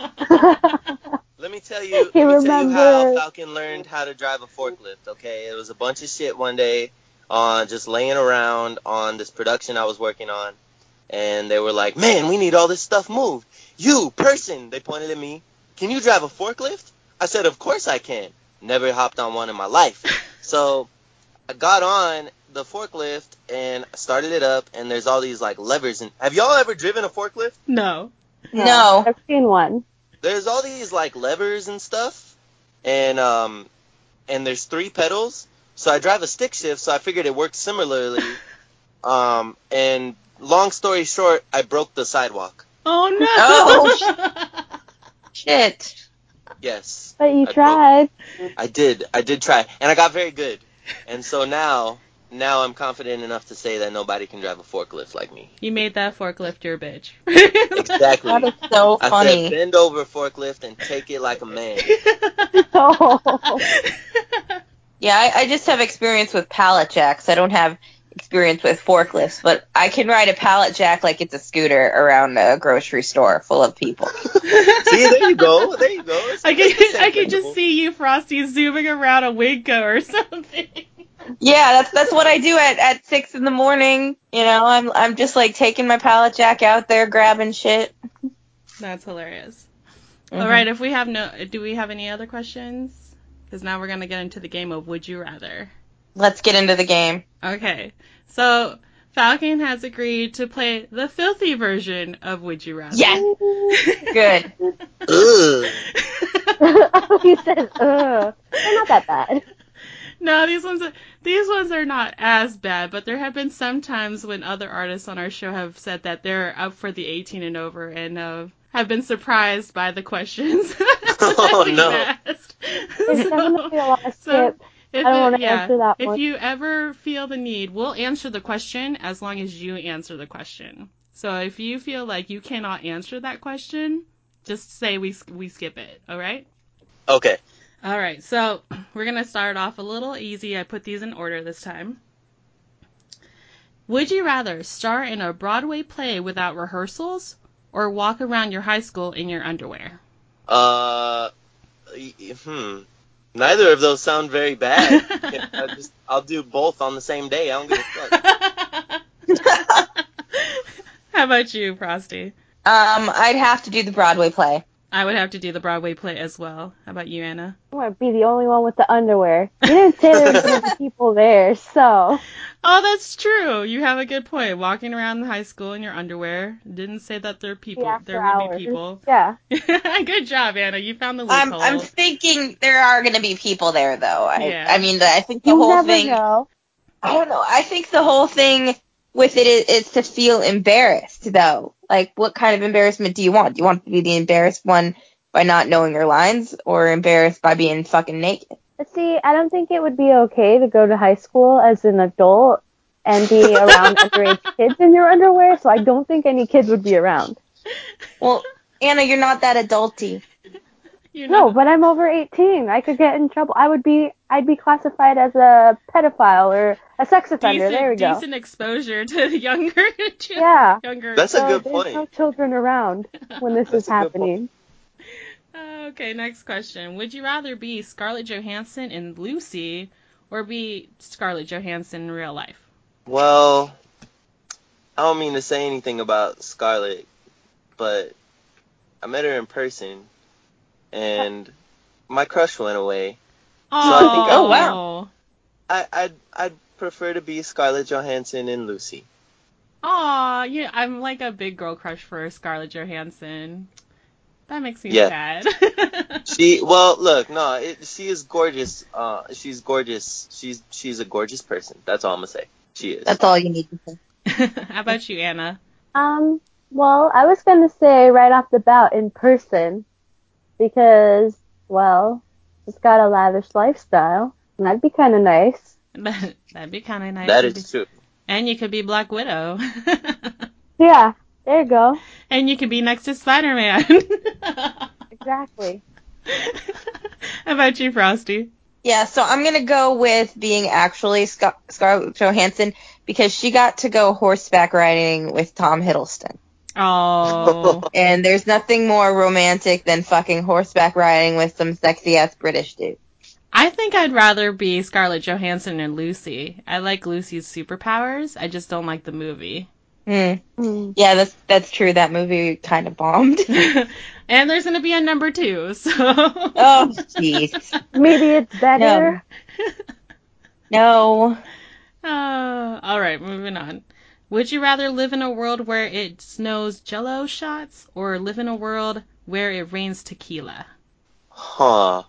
Let me tell you how remembers. Falcon learned how to drive a forklift, okay? It was a bunch of shit one day just laying around on this production I was working on. And they were like, "Man, we need all this stuff moved. You, person," they pointed at me. "Can you drive a forklift?" I said, "Of course I can." Never hopped on one in my life. So I got on the forklift and started it up, and there's all these like levers. And have y'all ever driven a forklift? No. No. I've seen one. There's all these like levers and stuff, and there's 3 pedals. So I drive a stick shift, so I figured it worked similarly. And long story short, I broke the sidewalk. Oh no. Oh, shit. Yes. But you I tried. I did try, and I got very good. And so now I'm confident enough to say that nobody can drive a forklift like me. You made that forklift your bitch. Exactly. That is so I funny. said bend over forklift and take it like a man. Oh. Yeah, I just have experience with pallet jacks. I don't have experience with forklifts, but I can ride a pallet jack like it's a scooter around a grocery store full of people. See, there you go. It's I the same could just principle. see you, Frosty, zooming around a Winco or something. Yeah, that's what I do at 6 in the morning. You know, I'm just like taking my pallet jack out there, grabbing shit. That's hilarious. Mm-hmm. All right, do we have any other questions? Because now we're going to get into the game of Would You Rather. Let's get into the game. Okay, so Falcon has agreed to play the filthy version of Would You Rather. Yes. Good. Ugh. He said, ugh. They're not that bad. No, these ones are not as bad, but there have been some times when other artists on our show have said that they're up for the 18 and over and have been surprised by the questions Oh, we've no. asked. There's definitely a lot of skip. I don't want to answer that If one. you ever feel the need, we'll answer the question as long as you answer the question. So if you feel like you cannot answer that question, just say we skip it, all right? Okay. All right, so we're going to start off a little easy. I put these in order this time. Would you rather star in a Broadway play without rehearsals or walk around your high school in your underwear? Neither of those sound very bad. I'll do both on the same day. I don't give a fuck. How about you, Frosty? I'd have to do the Broadway play. I would have to do the Broadway play as well. How about you, Anna? I want to be the only one with the underwear. You didn't say there was going to be people there, so. Oh, that's true. You have a good point. Walking around the high school in your underwear. Didn't say that there are Be people. after There would hours. be people. Yeah. Good job, Anna. You found the loophole. I'm thinking there are going to be people there, though. Yeah. I mean, I think the You whole never thing. know. I don't know. I think the whole thing with it is to feel embarrassed, though. Like, what kind of embarrassment do you want? Do you want to be the embarrassed one by not knowing your lines, or embarrassed by being fucking naked? But see, I don't think it would be okay to go to high school as an adult and be around underage kids in your underwear, so I don't think any kids would be around. Well, Anna, you're not that adulty. No, but I'm over 18. I could get in trouble. I'd be classified as a pedophile or a sex offender. There we go. Decent exposure to younger. Yeah. Younger. That's a good There's point. no children around when this That's is a good point. happening. Okay, next question. Would you rather be Scarlett Johansson in Lucy or be Scarlett Johansson in real life? Well, I don't mean to say anything about Scarlett, but I met her in person, and my crush went away. Oh, So I think Oh, wow. I'd prefer to be Scarlett Johansson in Lucy. Aw, yeah, I'm like a big girl crush for Scarlett Johansson. That makes me Yeah. sad. She is gorgeous. She's gorgeous. She's a gorgeous person. That's all I'm gonna say. She is. That's all you need to say. How about you, Anna? Well, I was gonna say right off the bat in person because, well, she's got a lavish lifestyle, and that'd be kind of nice. That'd be kind of nice. That is true. And you could be Black Widow. Yeah, there you go. And you could be next to Spider-Man. Exactly. How about you, Frosty? Yeah, so I'm going to go with being actually Scarlett Johansson because she got to go horseback riding with Tom Hiddleston. Oh. And there's nothing more romantic than fucking horseback riding with some sexy-ass British dude. I think I'd rather be Scarlett Johansson and Lucy. I like Lucy's superpowers. I just don't like the movie. Yeah, that's true. That movie kind of bombed. And there's going to be a number 2, so. Oh, jeez. Maybe it's better. No. All right, moving on. Would you rather live in a world where it snows Jell-O shots or live in a world where it rains tequila? Huh.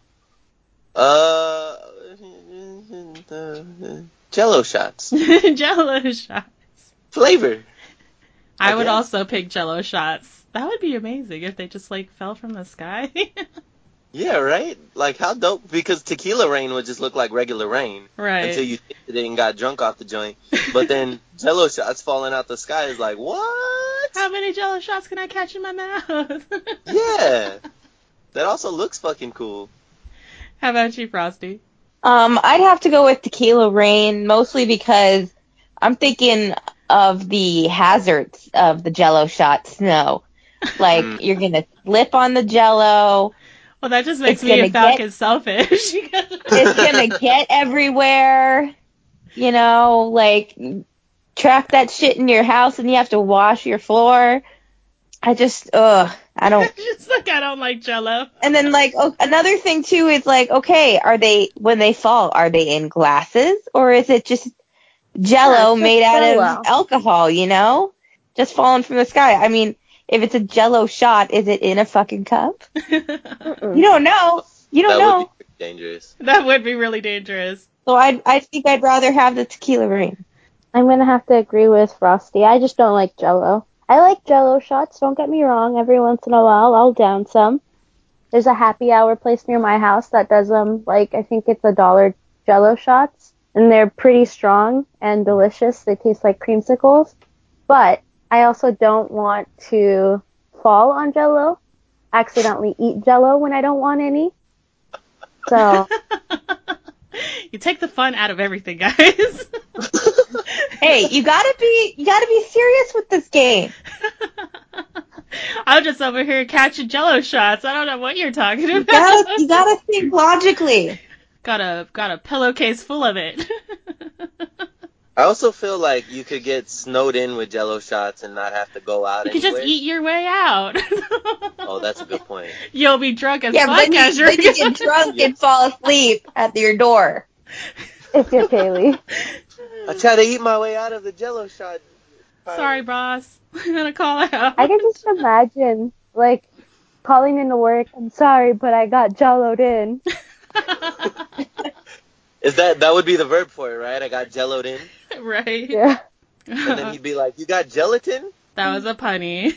Jello shots. Jell-O shots. Flavor. I would guess. also pick Jell-O shots. That would be amazing if they just like fell from the sky. Yeah, right? Like, how dope? Because tequila rain would just look like regular rain. Right. Until you tasted it and got drunk off the joint. But then Jello shots falling out the sky is like, what? How many Jell-O shots can I catch in my mouth? Yeah. That also looks fucking cool. How about you, Frosty? I'd have to go with tequila rain, mostly because I'm thinking of the hazards of the Jell-O shot snow. Like, you're gonna slip on the Jell-O. Well, that just makes me a Falcon selfish. It's gonna get everywhere. You know, like, trap that shit in your house and you have to wash your floor. I don't. Just like, I don't like Jell-O. And then, like, another thing, too, is, like, okay, when they fall, are they in glasses? Or is it just Jell-O made out of alcohol, you know? Just falling from the sky. I mean, if it's a Jell-O shot, is it in a fucking cup? You don't know. You don't know. That would be pretty dangerous. That would be really dangerous. So I think I'd rather have the tequila rain. I'm gonna have to agree with Frosty. I just don't like Jell-O. I like Jell-O shots, don't get me wrong. Every once in a while, I'll down some. There's a happy hour place near my house that does them, like, I think it's $1 Jell-O shots. And they're pretty strong and delicious. They taste like creamsicles. But I also don't want to fall on Jell-O, accidentally eat Jell-O when I don't want any. So... You take the fun out of everything, guys. Hey, you gotta be serious with this game. I'm just over here catching Jell-O shots. I don't know what you're talking about. You gotta think logically. Got a pillowcase full of it. I also feel like you could get snowed in with Jello shots and not have to go out You could anywhere. just eat your way out. Oh, that's a good point. You'll be drunk as Yeah, fuck but then as you're you get drunk Yeah. and fall asleep at your door. If you're Kaylee. I try to eat my way out of the Jello shot. Sorry, boss. I'm gonna call out. I can just imagine, like, calling into work, I'm sorry, but I got jelloed in. Is that would be the verb for it, right? I got jelloed in. Right. Yeah. And then he'd be like, you got gelatin? That was a punny.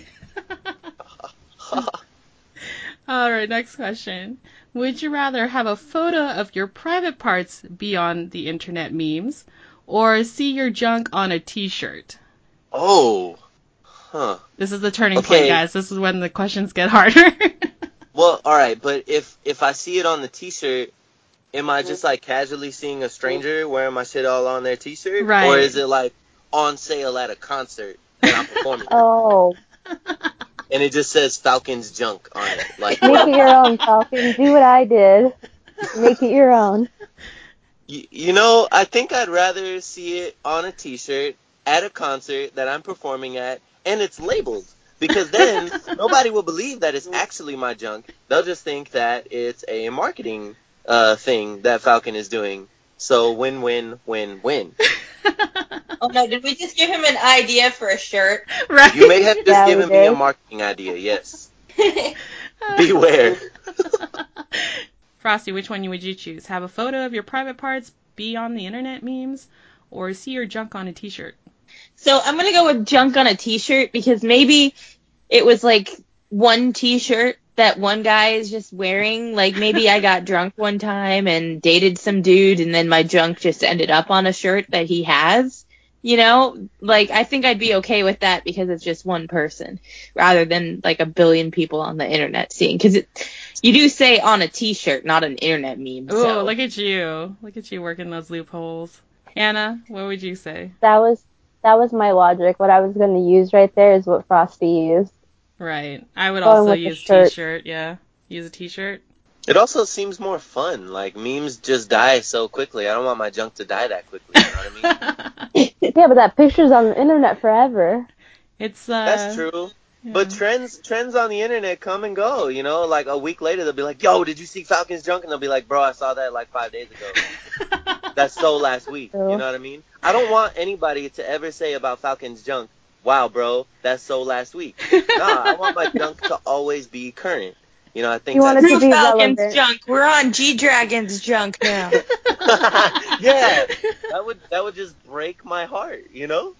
All right, next question. Would you rather have a photo of your private parts be on the internet memes or see your junk on a t-shirt? Oh. Huh. This is the turning Okay. point, guys. This is when the questions get harder. Well, alright, but if I see it on the t-shirt, am I just like casually seeing a stranger wearing my shit all on their t-shirt? Right. Or is it like on sale at a concert that I'm performing at? Oh, And it just says Falcon's junk on it. Like, make it your own, Falcon. Do what I did. Make it your own. you know, I think I'd rather see it on a t-shirt at a concert that I'm performing at, and it's labeled. Because then nobody will believe that it's actually my junk. They'll just think that it's a marketing thing that Falcon is doing. So win, win, win, win. Oh no, did we just give him an idea for a shirt? Right. You may have just Yeah, we given me a did. marketing idea, yes. Beware. Frosty, which one would you choose? Have a photo of your private parts be on the internet memes or see your junk on a t-shirt? So I'm gonna go with junk on a t-shirt because maybe it was like one t-shirt that one guy is just wearing. Like maybe I got drunk one time and dated some dude and then my junk just ended up on a shirt that he has. You know, like I think I'd be okay with that because it's just one person rather than like a billion people on the internet seeing. Because you do say on a t-shirt, not an internet meme. Oh, So. look at you. Look at you working those loopholes. Anna, what would you say? That was my logic. What I was going to use right there is what Frosty used. Right. I would Going also with the use shirt. t-shirt, yeah. Use a t-shirt. It also seems more fun. Like, memes just die so quickly. I don't want my junk to die that quickly, you know what I mean? Yeah, but that picture's on the internet forever. It's That's true. yeah. But trends on the internet come and go, you know? Like, a week later, they'll be like, yo, did you see Falcon's junk? And they'll be like, bro, I saw that like 5 days ago. That's so last week, True. you know what I mean? I don't want anybody to ever say about Falcon's junk, wow, bro, that's so last week. Nah, I want my junk to always be current. You know, I think You want that's... it to be Falcon's relevant. junk. We're on G-Dragon's junk now. Yeah, that would just break my heart, you know?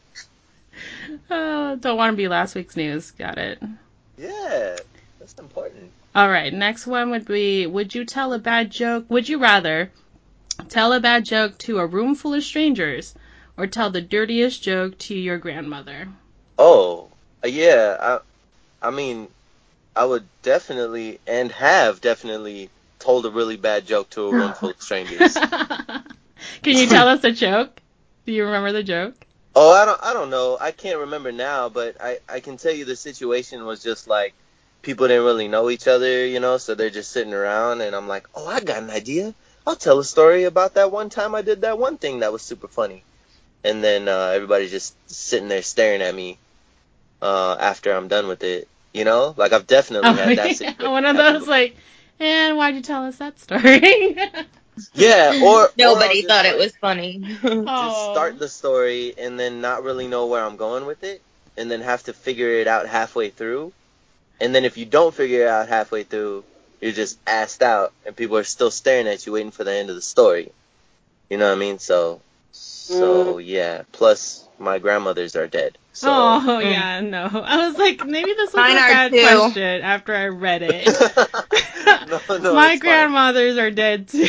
Don't want to be last week's news. Got it. Yeah, that's important. All right, next one would be, would you rather tell a bad joke to a room full of strangers or tell the dirtiest joke to your grandmother? Oh, yeah, I mean, I would definitely and have definitely told a really bad joke to a room full of strangers. Can you tell us a joke? Do you remember the joke? Oh, I don't know. I can't remember now, but I can tell you the situation was just like people didn't really know each other, you know, so they're just sitting around and I'm like, "Oh, I got an idea. I'll tell a story about that one time I did that one thing that was super funny." And then everybody's just sitting there staring at me after I'm done with it, you know? Like I've definitely had that situation. One of those like, and why'd you tell us that story? Yeah, or Nobody I'll just, thought like, it was funny. just start the story and then not really know where I'm going with it and then have to figure it out halfway through. And then if you don't figure it out halfway through, you're just assed out and people are still staring at you waiting for the end of the story. You know what I mean? So yeah. Plus, my grandmothers are dead. So. Oh, yeah, no. I was like, maybe this was Mine a are bad too. question after I read it. No, My it's grandmothers are dead too.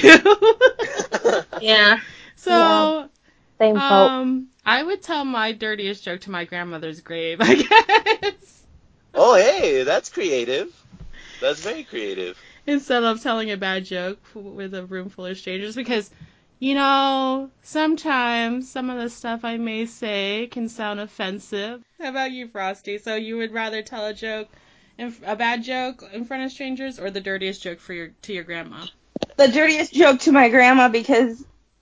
Yeah. So, Same boat. I would tell my dirtiest joke to my grandmother's grave, I guess. Oh, hey, that's creative. That's very creative. Instead of telling a bad joke with a room full of strangers, because, you know, sometimes some of the stuff I may say can sound offensive. How about you, Frosty? So you would rather tell a bad joke in front of strangers, or the dirtiest joke to your grandma? The dirtiest joke to my grandma because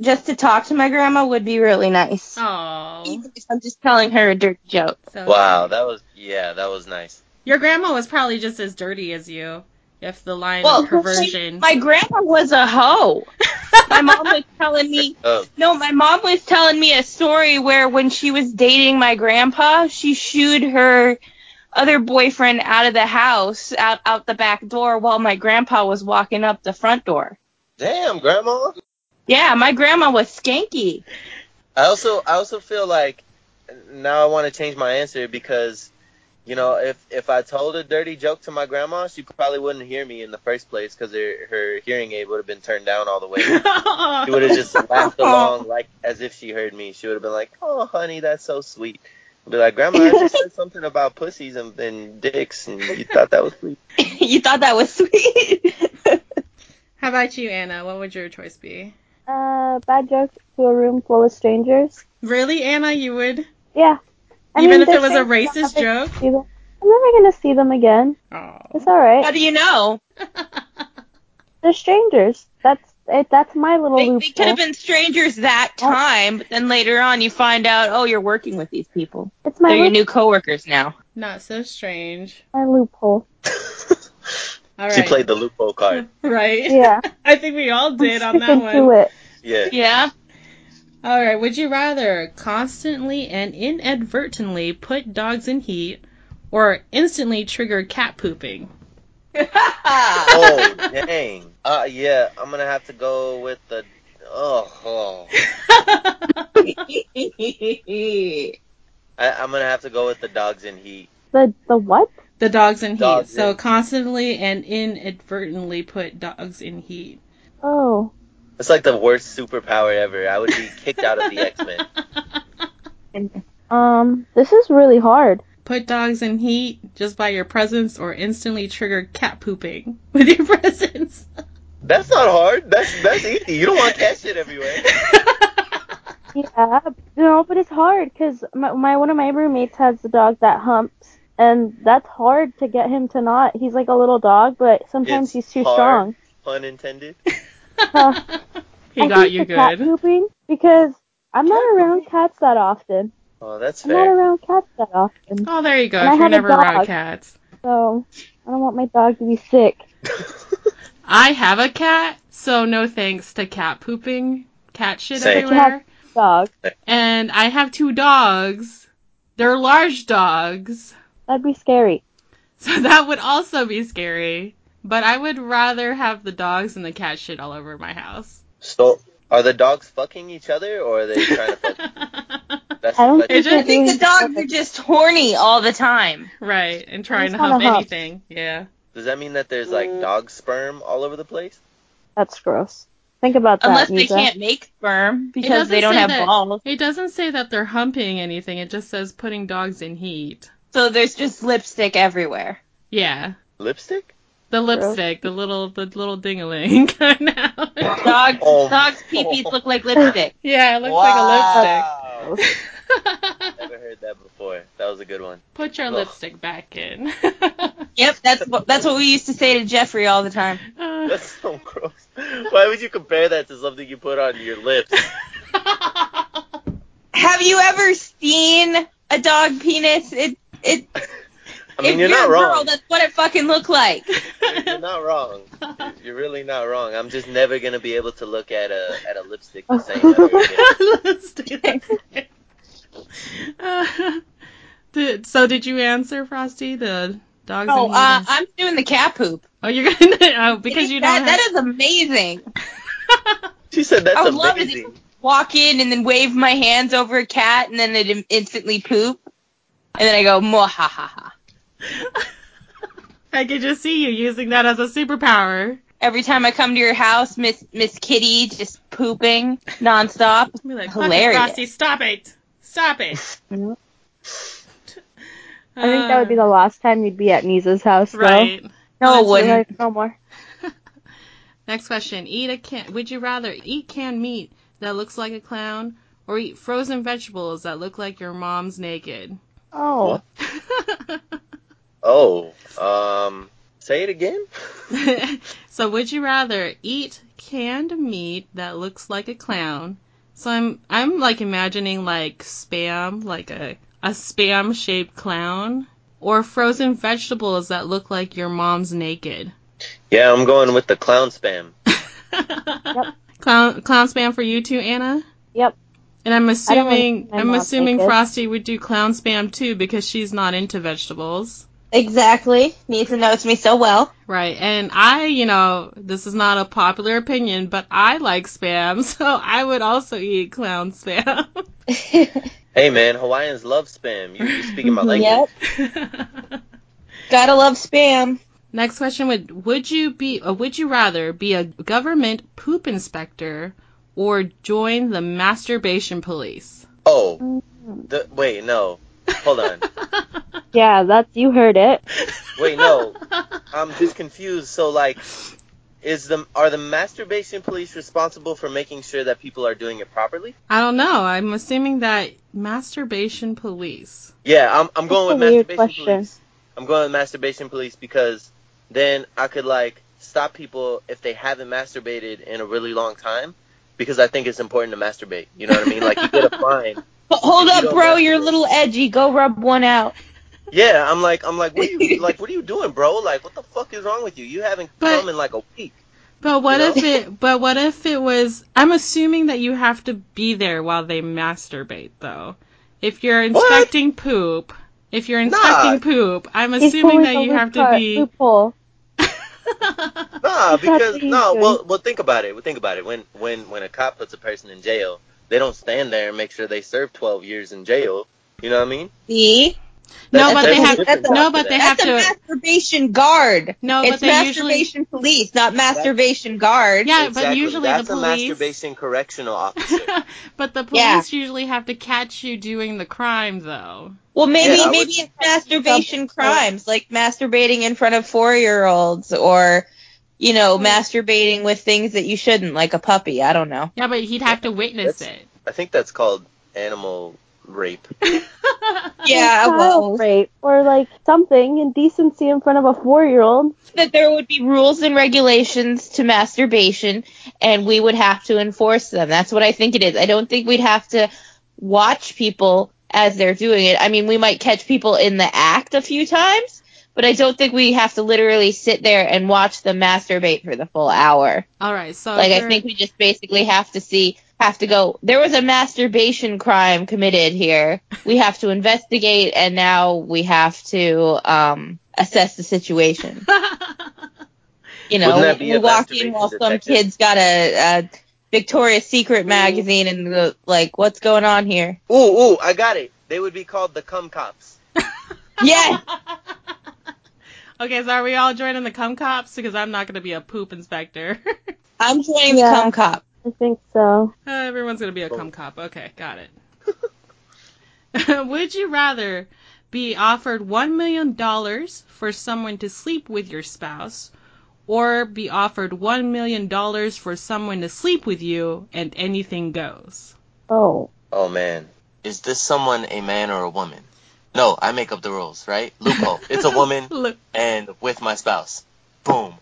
just to talk to my grandma would be really nice. Oh. Even if I'm just telling her a dirty joke. So Wow, sweet. that was nice. Your grandma was probably just as dirty as you. If the line Well, of perversion. my grandma was a hoe. My mom was telling me. Oh. No, my mom was telling me a story where when she was dating my grandpa, she shooed her other boyfriend out of the house, out the back door, while my grandpa was walking up the front door. Damn, Grandma. Yeah, my grandma was skanky. I also feel like now I want to change my answer because, you know, if I told a dirty joke to my grandma, she probably wouldn't hear me in the first place because her hearing aid would have been turned down all the way. She would have just laughed along like as if she heard me. She would have been like, "Oh, honey, that's so sweet." I'd be like, "Grandma, I just said something about pussies and dicks, and you thought that was sweet." You thought that was sweet? How about you, Anna? What would your choice be? Bad jokes to a room full of strangers. Really, Anna? You would? Yeah. Even if they're it was a strangers, racist joke? I'm never gonna see them again. Oh. It's alright. How do you know? They're strangers. That's my little They loophole. could have been strangers that time, but then later on you find out, oh, you're working with these people. It's my They're your loop- new coworkers now. Not so strange. my loophole. All right. She played the loophole card. Right? Yeah. I think we all did I'm on that sticking one. to it. Yeah. Yeah? All right. Would you rather constantly and inadvertently put dogs in heat or instantly trigger cat pooping? Oh, dang. Yeah, I'm gonna have to go with the. I'm gonna have to go with the dogs in heat. The what? The dogs in heat. Dogs So in constantly and inadvertently put dogs in heat. Oh. It's like the worst superpower ever. I would be kicked out of the X-Men. This is really hard. Put dogs in heat just by your presence or instantly trigger cat pooping with your presence. That's not hard. That's easy. You don't want cat shit everywhere. Yeah, no, but it's hard because one of my roommates has a dog that humps, and that's hard to get him to not. He's like a little dog, but sometimes It's he's too hard, strong. pun intended. He got you cat good. pooping because I'm not around cats that often. Oh, that's I'm not fair. around cats that often, Oh, there you go. And I If you're have a never around dog. cats. so I don't want my dog to be sick. I have a cat, so no thanks to cat pooping, cat shit Same. everywhere. Dog. And I have 2 dogs. They're large dogs, That'd be scary. so that would also be scary. But I would rather have the dogs and the cat shit all over my house. So, are the dogs fucking each other, or are they trying to fuck? That's I don't the think question. I think the dogs are just horny all the time. Right, and trying to just wanna hump hump. anything. Yeah. Does that mean that there's like dog sperm all over the place? That's gross. Think about that. Unless they Nisa. can't make sperm It because doesn't they don't say have that- balls. It doesn't say that they're humping anything. It just says putting dogs in heat. So there's just lipstick everywhere. Yeah. Lipstick? The lipstick, the little ding-a-ling kind of. Dogs' Oh. peepees look like lipstick. Yeah, it looks Wow. like a lipstick. Never heard that before. That was a good one. Put your Ugh. lipstick back in. Yep, that's what we used to say to Jeffrey all the time. That's so gross. Why would you compare that to something you put on your lips? Have you ever seen a dog penis? I mean, if you're not a girl, wrong. that's what it fucking looked like. You're not wrong. You're really not wrong. I'm just never gonna be able to look at a lipstick the same ever again. So did you answer, Frosty? The dogs Oh, in heat? I'm doing the cat poop. Oh, you're gonna because you don't That is amazing. She said that's I would love to amazing. walk in and then wave my hands over a cat and then it instantly poop. And then I go, mwahaha. I could just see you using that as a superpower. Every time I come to your house, Miss Kitty just pooping nonstop. Be like, fuck it, Hilarious. Frosty, stop it. Stop it. I think that would be the last time you'd be at Nisa's house, though. Right. No, it You're wouldn't. like, no more. Next question. Would you rather eat canned meat that looks like a clown or eat frozen vegetables that look like your mom's naked? Oh. Oh, say it again. So would you rather eat canned meat that looks like a clown. So I'm like imagining like Spam, like a Spam shaped clown, or frozen vegetables that look like your mom's naked. Yeah, I'm going with the clown Spam. Yep. Clown Spam for you too, Anna? Yep. And I'm I don't wanna see my mom assuming naked. Frosty would do clown Spam too because she's not into vegetables. Exactly. Nisa knows me so well. Right, and this is not a popular opinion, but I like Spam, so I would also eat clown Spam. Hey man, Hawaiians love Spam. You speaking my language. Yep. Gotta love Spam. Next question would you rather be a government poop inspector or join the masturbation police? Oh, wait, no. Hold on. Yeah, you heard it. Wait, no. I'm just confused. So, like, are the masturbation police responsible for making sure that people are doing it properly? I don't know. I'm assuming that masturbation police. Yeah, I'm going with That's a weird masturbation question. police. I'm going with masturbation police because then I could, like, stop people if they haven't masturbated in a really long time, because I think it's important to masturbate. You know what I mean? Like, you get a fine. Hold if you up, don't bro. You're a masturbate. little edgy. Go rub one out. Yeah, I'm like, what are you doing, bro? Like, what the fuck is wrong with you? You haven't come in like a week. But what You know? what if it was, I'm assuming that you have to be there while they masturbate though. If you're inspecting poop, I'm He's assuming pulling that the you have to be loophole. Nah, because what he's doing. well, think about it. Think about it. When a cop puts a person in jail, they don't stand there and make sure they serve 12 years in jail. You know what I mean? See? No, but they have That's a masturbation guard. No, it's but they usually masturbation police, not masturbation guard. Yeah, Exactly. but usually that's the a police masturbation correctional officer. But the police usually have to catch you doing the crime though. Well, maybe Yeah, it's masturbation crimes, like masturbating in front of 4-year-olds, or masturbating with things that you shouldn't, like a puppy. I don't know. Yeah, but he'd have to witness it. I think that's called animal rape. Yeah, child rape or like something, indecency in front of a 4-year-old. That there would be rules and regulations to masturbation, and we would have to enforce them. That's what I think it is. I don't think we'd have to watch people as they're doing it. I mean, we might catch people in the act a few times, but I don't think we have to literally sit there and watch them masturbate for the full hour. All right, so I think we just basically have to go, there was a masturbation crime committed here. We have to investigate, and now we have to assess the situation. We walk in while some kid's got a Victoria's Secret magazine and like, what's going on here? Ooh, I got it. They would be called the cum cops. Yeah. Okay, so are we all joining the cum cops? Because I'm not going to be a poop inspector. I'm joining the cum cop. I think so. Everyone's going to be a cum cop. Okay, got it. Would you rather be offered $1 million for someone to sleep with your spouse, or be offered $1 million for someone to sleep with you and anything goes? Oh man. Is this someone a man or a woman? No, I make up the rules, right? Loophole. It's a woman and with my spouse. Boom.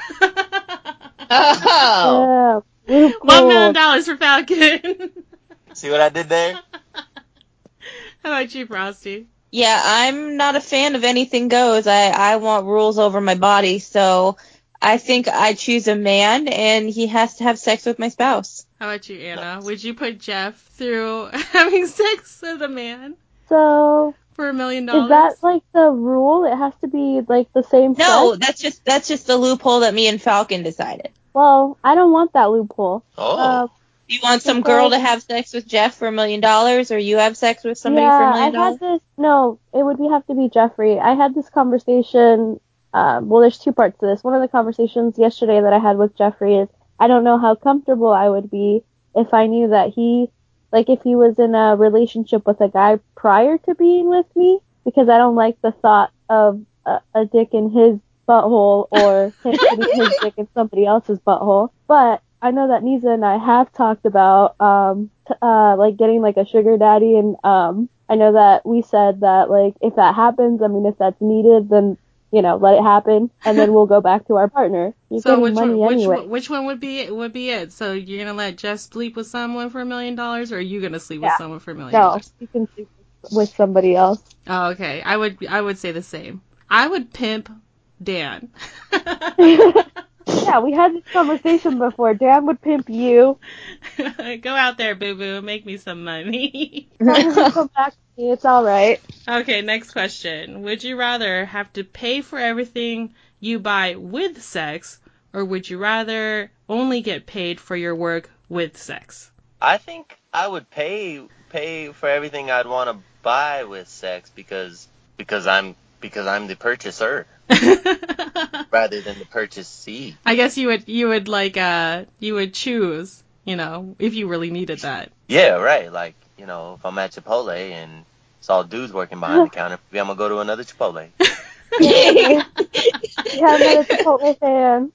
Oh. Yeah, $1 million for Falcon. See what I did there? How about you, Frosty? Yeah, I'm not a fan of anything goes. I want rules over my body, so I think I choose a man, and he has to have sex with my spouse. How about you, Anna? Would you put Jeff through having sex with a man? So for $1 million? Is that like the rule? It has to be like the same sex? No, that's just the loophole that me and Falcon decided. Well, I don't want that loophole. Oh. You want some girl to have sex with Jeff for $1 million, or you have sex with somebody for $1 million? No, it would have to be Jeffrey. I had this conversation, well, there's two parts to this. One of the conversations yesterday that I had with Jeffrey is, I don't know how comfortable I would be if I knew that if he was in a relationship with a guy prior to being with me, because I don't like the thought of a dick in his butthole or him putting his dick in somebody else's butthole. But I know that Nisa and I have talked about getting like a sugar daddy, and I know that we said that like if that happens, I mean if that's needed, then let it happen, and then we'll go back to our partner. You're So getting money anyway. which one would be it? So you're gonna let Jeff sleep with someone for $1 million, or are you gonna sleep with Yeah. someone for $1 million? No, you can sleep with somebody else. Oh, okay. I would say the same. I would pimp Dan. Yeah, we had this conversation before. Dan would pimp you. Go out there, boo boo. Make me some money. As long as you come back to me, it's all right. Okay, next question. Would you rather have to pay for everything you buy with sex, or would you rather only get paid for your work with sex? I think I would pay for everything I'd want to buy with sex because I'm the purchaser rather than the purchasee. I guess you would you would choose, if you really needed that. Yeah, right. Like, if I'm at Chipotle and saw dudes working behind the counter, maybe I'm gonna go to another Chipotle. Yeah, another Chipotle fan.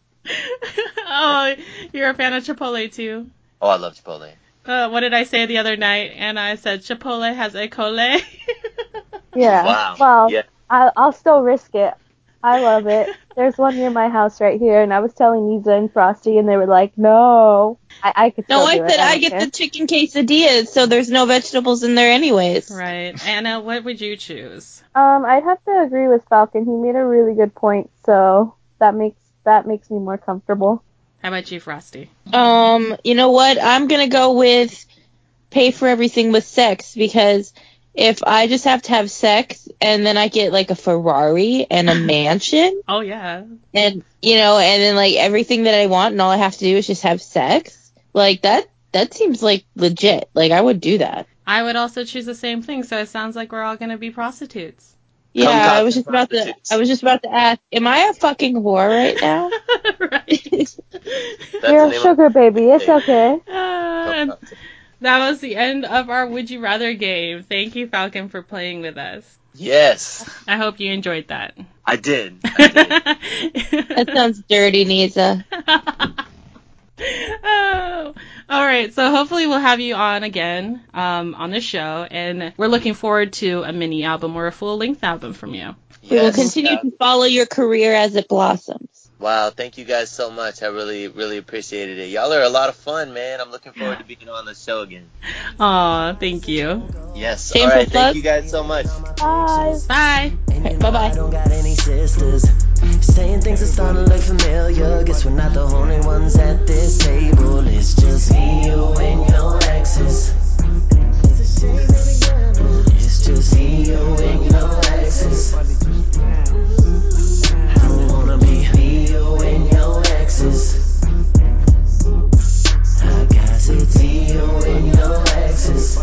Oh, you're a fan of Chipotle too? Oh, I love Chipotle. What did I say the other night? And I said Chipotle has a cole. Yeah. Wow. Well, Yeah. I'll still risk it. I love it. There's one near my house right here, and I was telling Lisa and Frosty, and they were like, no. I could still No, I do it. said I don't get care. the chicken quesadillas, so there's no vegetables in there anyways. Right. Anna, what would you choose? I'd have to agree with Falcon. He made a really good point, so that makes me more comfortable. How about you, Frosty? You know what? I'm gonna go with pay for everything with sex, because if I just have to have sex and then I get like a Ferrari and a mansion Oh, yeah. and and then like everything that I want and all I have to do is just have sex, like that seems like legit. Like I would do that. I would also choose the same thing, so it sounds like we're all going to be prostitutes. Yeah, Come I was prostitutes. just about to ask, am I a fucking whore right now? Right. That's You're the a name sugar baby. It's okay. And that was the end of our Would You Rather game. Thank you, Falcon, for playing with us. Yes, I hope you enjoyed that. I did. That sounds dirty, Nisa. Oh. All right, so hopefully we'll have you on again on the show, and we're looking forward to a mini album or a full-length album from you. We will Yes. continue to follow your career as it blossoms. Wow, thank you guys so much. I really, really appreciated it. Y'all are a lot of fun, man. I'm looking forward to being on the show again. Aw, thank you. Yes. Shameful All right. plug? Thank you guys so much. Bye. Bye. Bye-bye. I don't got any sisters. Saying things are starting to look familiar. Guess we're not the only ones at this table. It's just me, you, and your exes. It's just me, you, and your exes. I don't wanna be me, you, and your exes. I guess it's me, you, and your exes.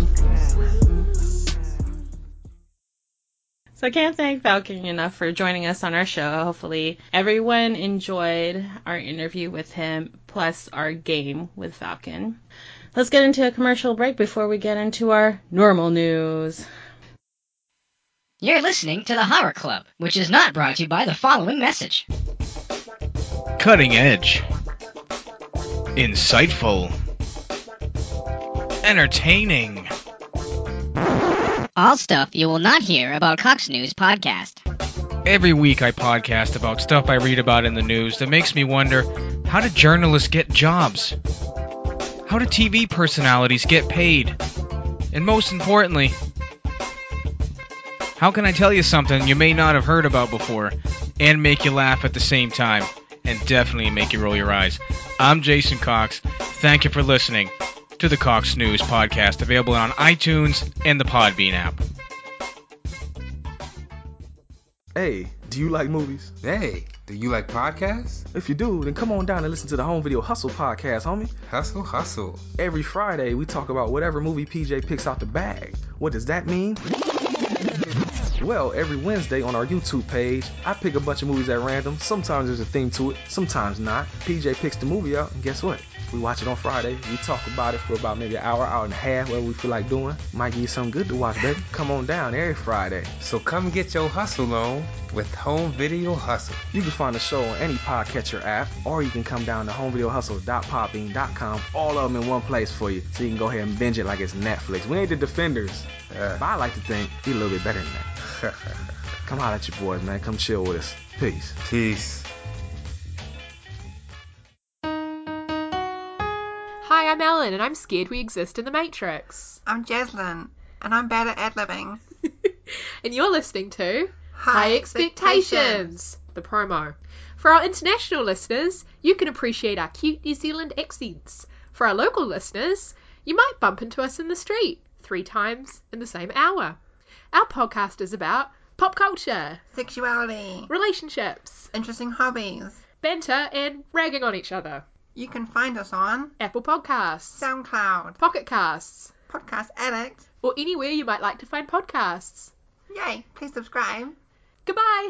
So I can't thank Falcon enough for joining us on our show. Hopefully everyone enjoyed our interview with him, plus our game with Falcon. Let's get into a commercial break before we get into our normal news. You're listening to the Horror Club, which is not brought to you by the following message. Cutting edge. Insightful. Entertaining. All stuff you will not hear about Cox News Podcast. Every week I podcast about stuff I read about in the news that makes me wonder, how do journalists get jobs? How do TV personalities get paid? And most importantly, how can I tell you something you may not have heard about before and make you laugh at the same time and definitely make you roll your eyes? I'm Jason Cox. Thank you for listening to the Cox News Podcast, available on iTunes and the Podbean app. Hey, do you like movies? Hey, do you like podcasts? If you do, then come on down and listen to the Home Video Hustle podcast, homie. Hustle. Every Friday, we talk about whatever movie PJ picks out the bag. What does that mean? Well, every Wednesday on our YouTube page, I pick a bunch of movies at random. Sometimes there's a theme to it, sometimes not. PJ picks the movie out, and guess what? We watch it on Friday. We talk about it for about maybe an hour and a half, whatever we feel like doing. Might give you something good to watch, baby. Come on down every Friday. So come get your hustle on with Home Video Hustle. You can find the show on any podcatcher app, or you can come down to homevideohustle.podbean.com. All of them in one place for you, so you can go ahead and binge it like it's Netflix. We ain't the Defenders, but I like to think we're a little bit better than that. Come holler at your boys, man. Come chill with us. Peace. Peace. Hi, I'm Ellen, and I'm scared we exist in the Matrix. I'm Jaslyn, and I'm bad at ad-libbing. And you're listening to High Expectations, the promo. For our international listeners, you can appreciate our cute New Zealand accents. For our local listeners, you might bump into us in the street 3 times in the same hour. Our podcast is about pop culture, sexuality, relationships, interesting hobbies, banter, and ragging on each other. You can find us on Apple Podcasts, SoundCloud, Pocket Casts, Podcast Addict, or anywhere you might like to find podcasts. Yay, please subscribe. Goodbye.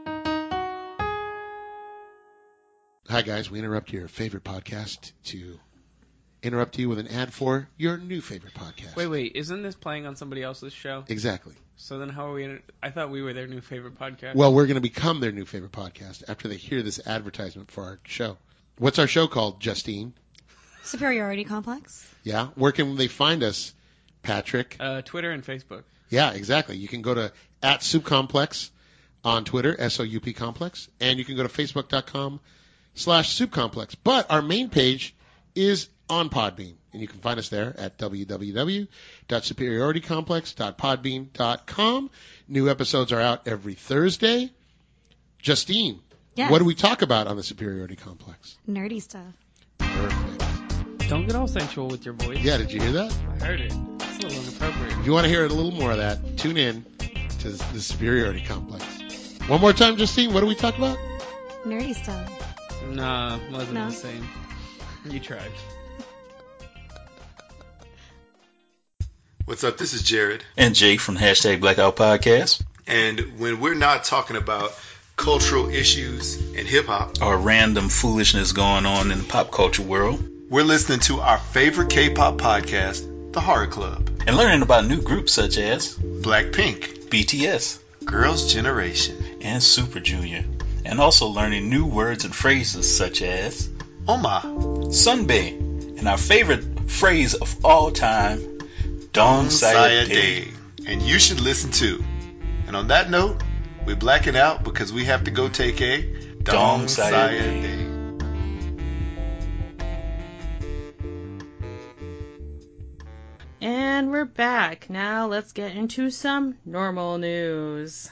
Hi guys, we interrupt your favorite podcast to interrupt you with an ad for your new favorite podcast. Wait, isn't this playing on somebody else's show? Exactly. So then how are we I thought we were their new favorite podcast. Well, we're going to become their new favorite podcast after they hear this advertisement for our show. What's our show called, Justine? Superiority Complex. Yeah? Where can they find us, Patrick? Twitter and Facebook. Yeah, exactly. You can go to @SoupComplex on Twitter, SOUP Complex, and you can go to Facebook.com/SoupComplex. But our main page is on Podbean, and you can find us there at www.superioritycomplex.podbean.com. New episodes are out every Thursday. Justine, yes. What do we talk about on the Superiority Complex? Nerdy stuff. Perfect. Don't get all sensual with your voice. Yeah, did you hear that? I heard it. It's a little inappropriate. If you want to hear a little more of that, tune in to the Superiority Complex. One more time, Justine, what do we talk about? Nerdy stuff. Nah, wasn't the same. You tried. What's up? This is Jared. And Jake from #Blackout Podcast. And when we're not talking about cultural issues and hip-hop, or random foolishness going on in the pop culture world, we're listening to our favorite K-pop podcast, The Horror Club. And learning about new groups such as Blackpink, BTS, Girls' Generation, and Super Junior. And also learning new words and phrases such as Oma, Sunbae, and our favorite phrase of all time, Dong Sayadae. And you should listen too. And on that note, we're blacking out because we have to go take a Dong Sayadae. And we're back. Now let's get into some normal news.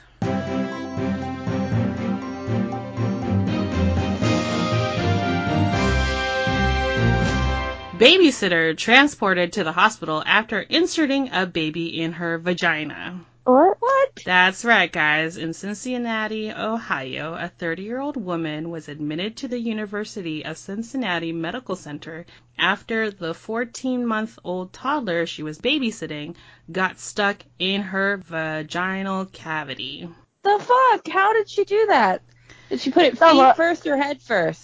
Babysitter transported to the hospital after inserting a baby in her vagina. What? That's right, guys. In Cincinnati, Ohio, a 30-year-old woman was admitted to the University of Cincinnati Medical Center after the 14-month-old toddler she was babysitting got stuck in her vaginal cavity. The fuck? How did she do that? Did she put it feet first or head first?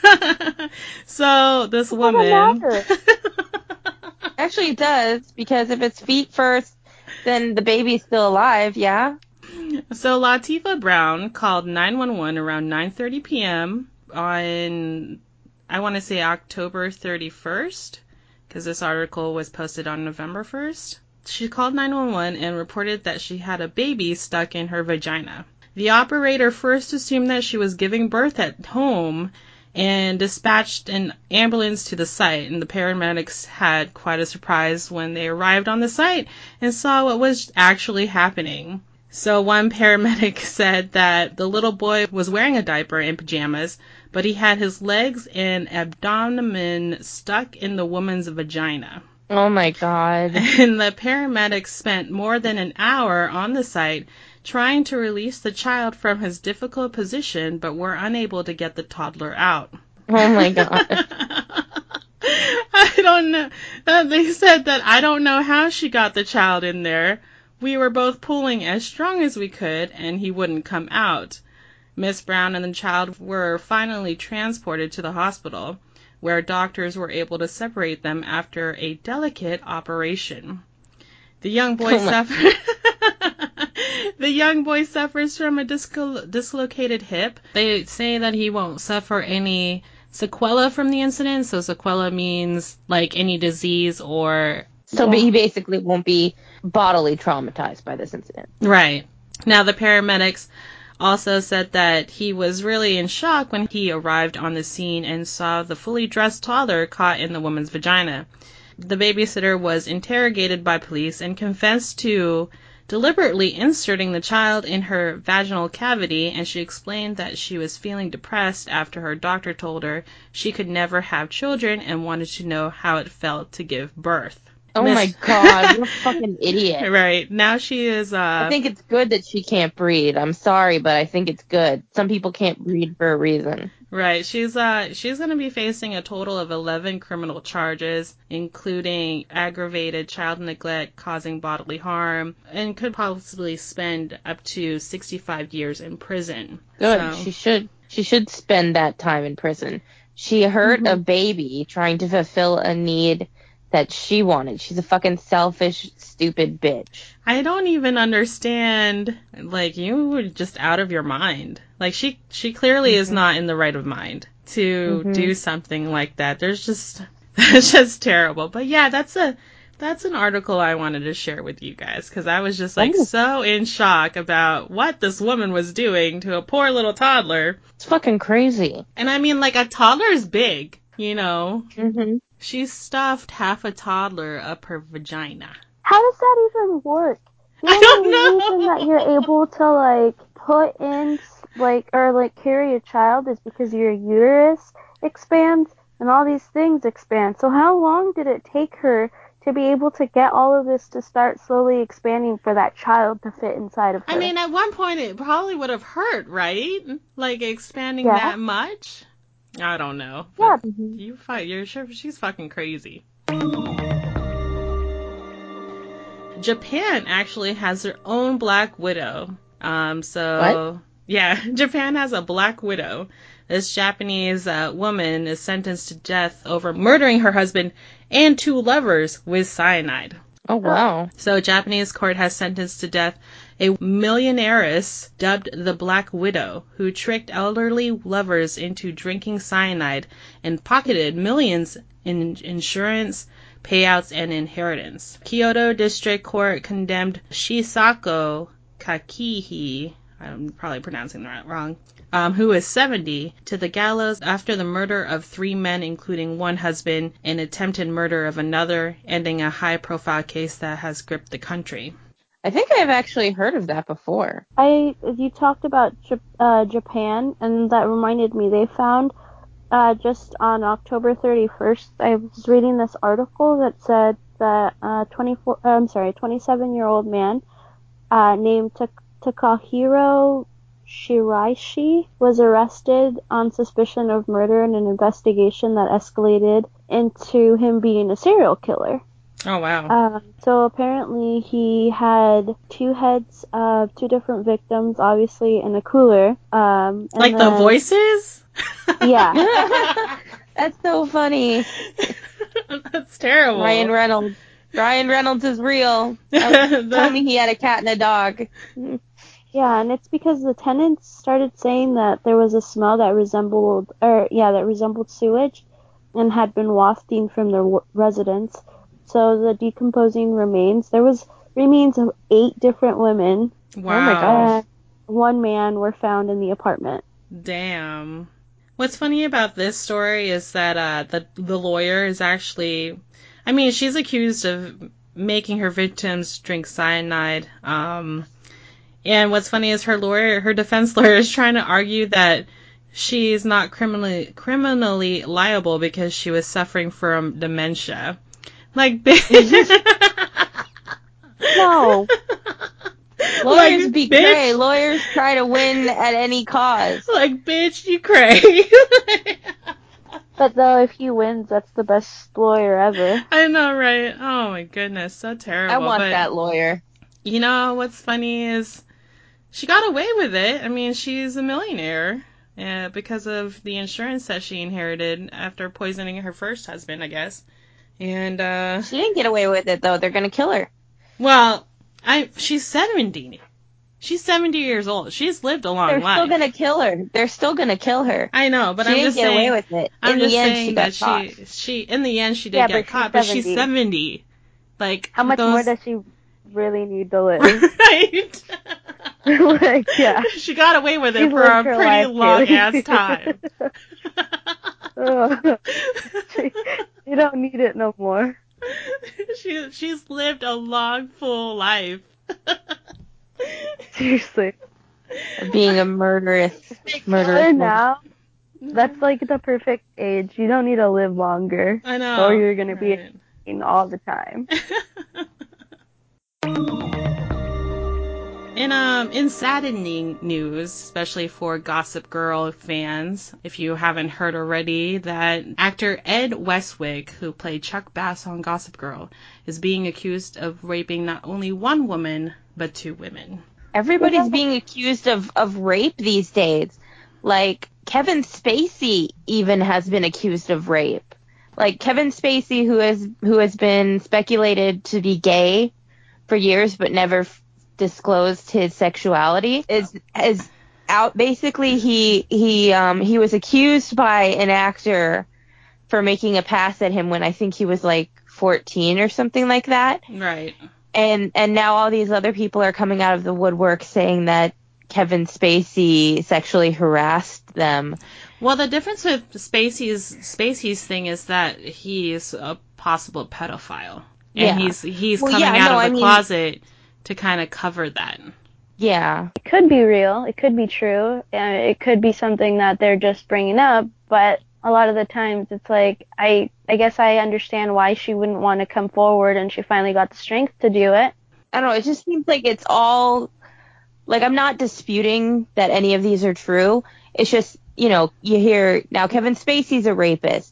So this woman... Actually, it does, because if it's feet first, then the baby's still alive, yeah? So Latifah Brown called 911 around 9:30 p.m. on, I want to say, October 31st, because this article was posted on November 1st. She called 911 and reported that she had a baby stuck in her vagina. The operator first assumed that she was giving birth at home and dispatched an ambulance to the site, and the paramedics had quite a surprise when they arrived on the site and saw what was actually happening. So one paramedic said that the little boy was wearing a diaper and pajamas, but he had his legs and abdomen stuck in the woman's vagina. Oh my God. And the paramedics spent more than an hour on the site trying to release the child from his difficult position, but were unable to get the toddler out. Oh my God. I don't know. They said that I don't know how she got the child in there. We were both pulling as strong as we could, and he wouldn't come out. Miss Brown and the child were finally transported to the hospital, where doctors were able to separate them after a delicate operation. The young boy The young boy suffers from a dislocated hip. They say that he won't suffer any sequela from the incident. So sequela means like any disease or... So he basically won't be bodily traumatized by this incident. Right. Now, the paramedics also said that he was really in shock when he arrived on the scene and saw the fully dressed toddler caught in the woman's vagina. The babysitter was interrogated by police and confessed to deliberately inserting the child in her vaginal cavity, and she explained that she was feeling depressed after her doctor told her she could never have children and wanted to know how it felt to give birth. Oh my God, what a fucking idiot. Right. Now she is, I think it's good that she can't breed. I'm sorry, but I think it's good. Some people can't breed for a reason. Right. She's going to be facing a total of 11 criminal charges, including aggravated child neglect causing bodily harm, and could possibly spend up to 65 years in prison. Good. So, She should spend that time in prison. She hurt a baby trying to fulfill a need that she wanted. She's a fucking selfish, stupid bitch. I don't even understand. Like, you were just out of your mind. Like, she clearly is not in the right of mind to do something like that. That's just terrible. But yeah, that's an article I wanted to share with you guys, because I was just like so in shock about what this woman was doing to a poor little toddler. It's fucking crazy. And I mean, like, a toddler's big, you know. Mm-hmm. She stuffed half a toddler up her vagina. How does that even work? The only reason that you're able to, like, put in, like, or, like, carry a child is because your uterus expands and all these things expand. So how long did it take her to be able to get all of this to start slowly expanding for that child to fit inside of her? I mean, at one point it probably would have hurt, right? Like, expanding that much? I don't know. Yeah. You're sure she's fucking crazy. Japan actually has their own Black Widow. What? Yeah, Japan has a Black Widow. This Japanese woman is sentenced to death over murdering her husband and 2 lovers with cyanide. Oh, wow. So a Japanese court has sentenced to death a millionairess dubbed the Black Widow, who tricked elderly lovers into drinking cyanide and pocketed millions in insurance, payouts, and inheritance. Kyoto District Court condemned Shisako Kakihi, I'm probably pronouncing that wrong, who is 70, to the gallows after the murder of 3 men, including 1 husband, and attempted murder of another, ending a high-profile case that has gripped the country. I think I've actually heard of that before. You talked about Japan, and that reminded me, they found just on October 31st, I was reading this article that said that 27-year-old man named Takahiro Shiraishi was arrested on suspicion of murder in an investigation that escalated into him being a serial killer. Oh, wow. So apparently he had 2 heads of 2 different victims, obviously, in a cooler. Like the voices? Yeah. That's so funny. That's terrible. Ryan Reynolds is real. Told me he had a cat and a dog. Yeah, and it's because the tenants started saying that there was a smell that resembled sewage and had been wafting from their residence. So the decomposing remains, there was remains of 8 different women. Wow. Oh my gosh. 1 man were found in the apartment. Damn. What's funny about this story is that the lawyer is actually, I mean, she's accused of making her victims drink cyanide. And what's funny is her defense lawyer is trying to argue that she's not criminally liable because she was suffering from dementia. Like, no. Lawyers be cray. Lawyers try to win at any cause. Like, bitch, you cray. But though, if he wins, that's the best lawyer ever. I know, right? Oh my goodness, so terrible. I want that lawyer. You know, what's funny is she got away with it. I mean, she's a millionaire because of the insurance that she inherited after poisoning her first husband, I guess. And she didn't get away with it, though. They're gonna kill her. Well, she's 70. She's 70 years old. She's lived a long life. They're still gonna kill her. They're still gonna kill her. I know, but she I'm just didn't saying. Get away with it. I'm in just the end, saying she that got caught. she in the end she did get caught, but she's 70. Like, how much more does she really need to live. Right. Like, yeah. She got away with it She's for a lived her pretty life, long Kaylee. ass time. You don't need it no more. She's lived a long, full life. Seriously. Being a murderous Or woman. now, that's like the perfect age. You don't need to live longer. I know. Or you're gonna be Right. in all the time. In saddening news, especially for Gossip Girl fans, if you haven't heard already, that actor Ed Westwick, who played Chuck Bass on Gossip Girl, is being accused of raping not only one woman, but 2 women. Everybody's being accused of rape these days. Like, Kevin Spacey even has been accused of rape. Like, Kevin Spacey, who has been speculated to be gay for years but never disclosed his sexuality, is out. Basically, he was accused by an actor for making a pass at him when I think he was like 14 or something like that. Right. And now all these other people are coming out of the woodwork saying that Kevin Spacey sexually harassed them. Well, the difference with Spacey's thing is that he's a possible pedophile, and he's coming out of the closet to kind of cover that. Yeah. It could be real. It could be true. It could be something that they're just bringing up, but a lot of the times it's like, I guess I understand why she wouldn't want to come forward, and she finally got the strength to do it. I don't know, it just seems like it's all, like, I'm not disputing that any of these are true. It's just, you hear, now Kevin Spacey's a rapist.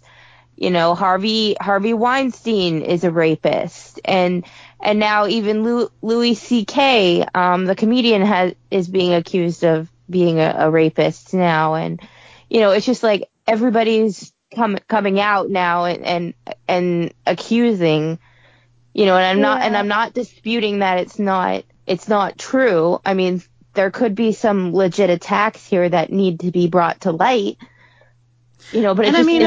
Harvey Weinstein is a rapist. And now even Louis C.K., the comedian, is being accused of being a rapist now. And, it's just like everybody's coming out now and accusing, and I'm not disputing that it's not true. I mean, there could be some legit attacks here that need to be brought to light. But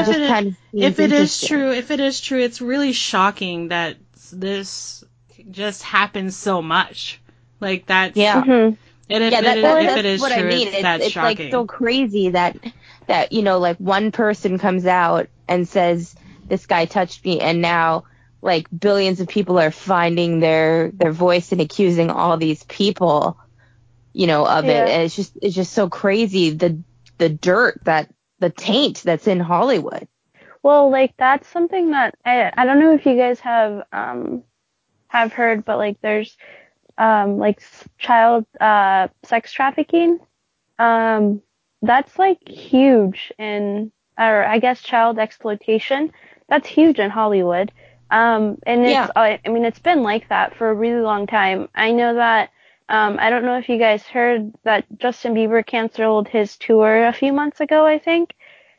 if it is true, it's really shocking that this just happens so much. Like that's And if it is what true, I mean. that's It's shocking. like so crazy that like one person comes out and says this guy touched me, and now like billions of people are finding their voice and accusing all these people, of it. And it's just so crazy, the dirt, the taint that's in Hollywood. Well, like that's something that I don't know if you guys have heard, but like there's like child sex trafficking. That's like huge or I guess child exploitation. That's huge in Hollywood. And it's I mean it's been like that for a really long time. I know that I don't know if you guys heard that Justin Bieber canceled his tour a few months ago, I think.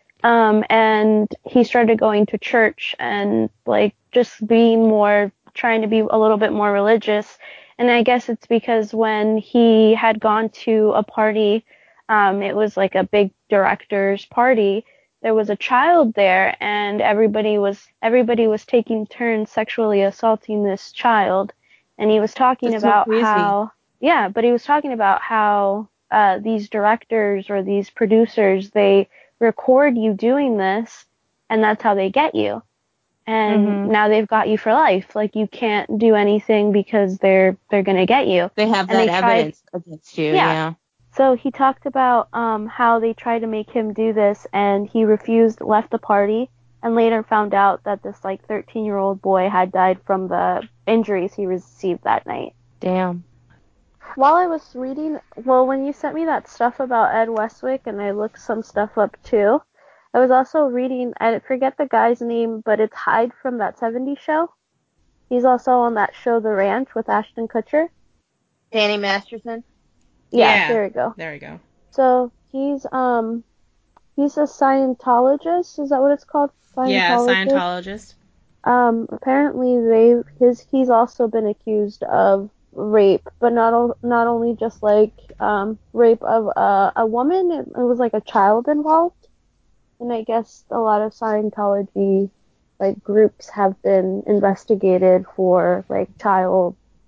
And he started going to church and like just trying to be a little bit more religious. And I guess it's because when he had gone to a party, it was like a big director's party. There was a child there, and everybody was taking turns sexually assaulting this child. And he was talking about how these directors or these producers, they record you doing this, and that's how they get you. And now they've got you for life. Like you can't do anything because they're gonna get you. They have that evidence against you. Yeah. So he talked about how they tried to make him do this, and he refused, left the party, and later found out that this like 13-year-old boy had died from the injuries he received that night. Damn. While I was reading, when you sent me that stuff about Ed Westwick, and I looked some stuff up too, I was also reading, I forget the guy's name, but it's Hyde from That 70s Show. He's also on that show The Ranch with Ashton Kutcher. Danny Masterson? Yeah, there we go. There we go. So he's a Scientologist, is that what it's called? Scientologist. Apparently he's also been accused of rape, but not only just like rape of a woman, it was like a child involved. And I guess a lot of Scientology like groups have been investigated for like child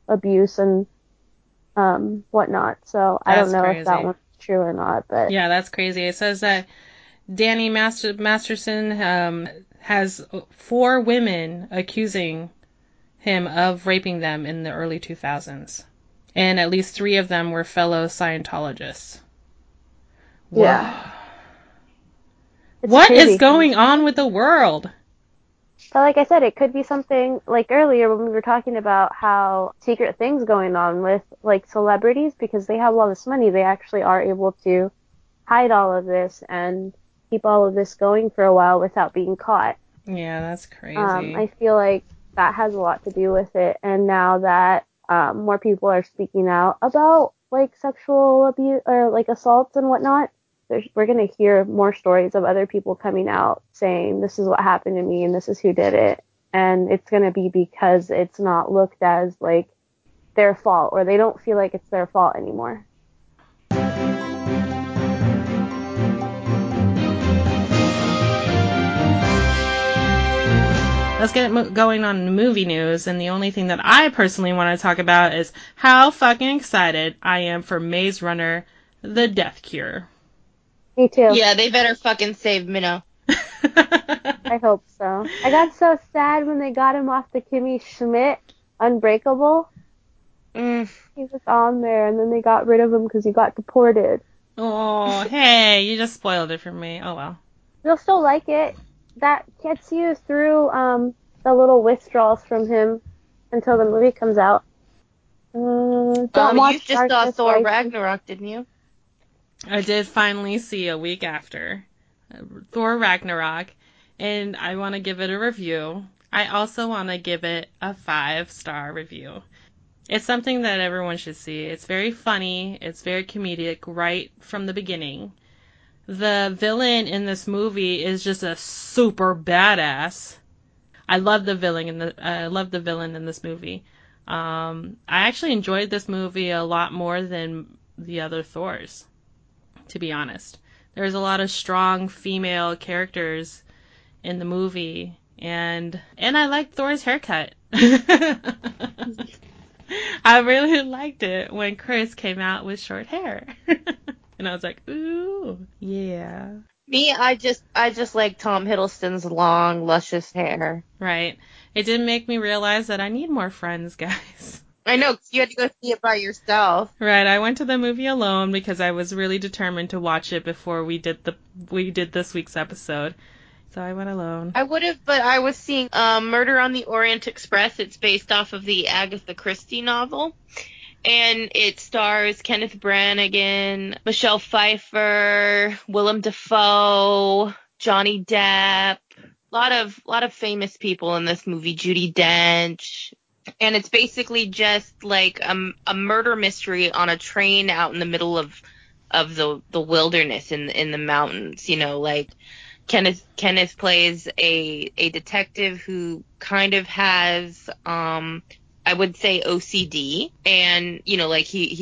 abuse and whatnot. So I don't That's know crazy. if that one's true or not, but Yeah, that's crazy. It says that Danny Masterson has 4 women accusing him of raping them in the early 2000s. And at least 3 of them were fellow Scientologists. Whoa. yeah. What crazy. is going on with the world? But like I said, it could be something like earlier when we were talking about how secret things going on with like celebrities because they have all this money, they actually are able to hide all of this and keep all of this going for a while without being caught. Yeah, that's crazy. I feel like that has a lot to do with it. And now that more people are speaking out about like sexual abuse or like assaults and whatnot, we're going to hear more stories of other people coming out saying this is what happened to me and this is who did it. And it's going to be because it's not looked as like their fault or they don't feel like it's their fault anymore. Let's get going on movie news, and the only thing that I personally want to talk about is how fucking excited I am for Maze Runner: The Death Cure. Me too. Yeah, they better fucking save Minnow. I hope so. I got so sad when they got him off the Kimmy Schmidt Unbreakable. He was on there, and then they got rid of him because he got deported. Oh, hey, you just spoiled it for me. Oh, well. You'll still like it. That gets you through the little withdrawals from him until the movie comes out. Don't watch You just saw Darkness Thor Rising. Ragnarok, didn't you? I did finally see a week after Thor Ragnarok, and I want to give it a review. I also want to give it a 5-star review. It's something that everyone should see. It's very funny. It's very comedic right from the beginning. The villain in this movie is just a super badass. I love the villain in this movie. I actually enjoyed this movie a lot more than the other Thors, to be honest. There's a lot of strong female characters in the movie, and I liked Thor's haircut. I really liked it when Chris came out with short hair. And I was like, ooh, yeah. Me, I just like Tom Hiddleston's long, luscious hair. Right. It did make me realize that I need more friends, guys. I know, 'cause you had to go see it by yourself. Right. I went to the movie alone because I was really determined to watch it before we did this week's episode. So I went alone. I would have, but I was seeing Murder on the Orient Express. It's based off of the Agatha Christie novel. And it stars Kenneth Branagh, Michelle Pfeiffer, Willem Dafoe, Johnny Depp, a lot of famous people in this movie, Judi Dench. And it's basically just like a murder mystery on a train out in the middle of the wilderness in the mountains, you know, like Kenneth plays a detective who kind of has I would say OCD, and you know, like he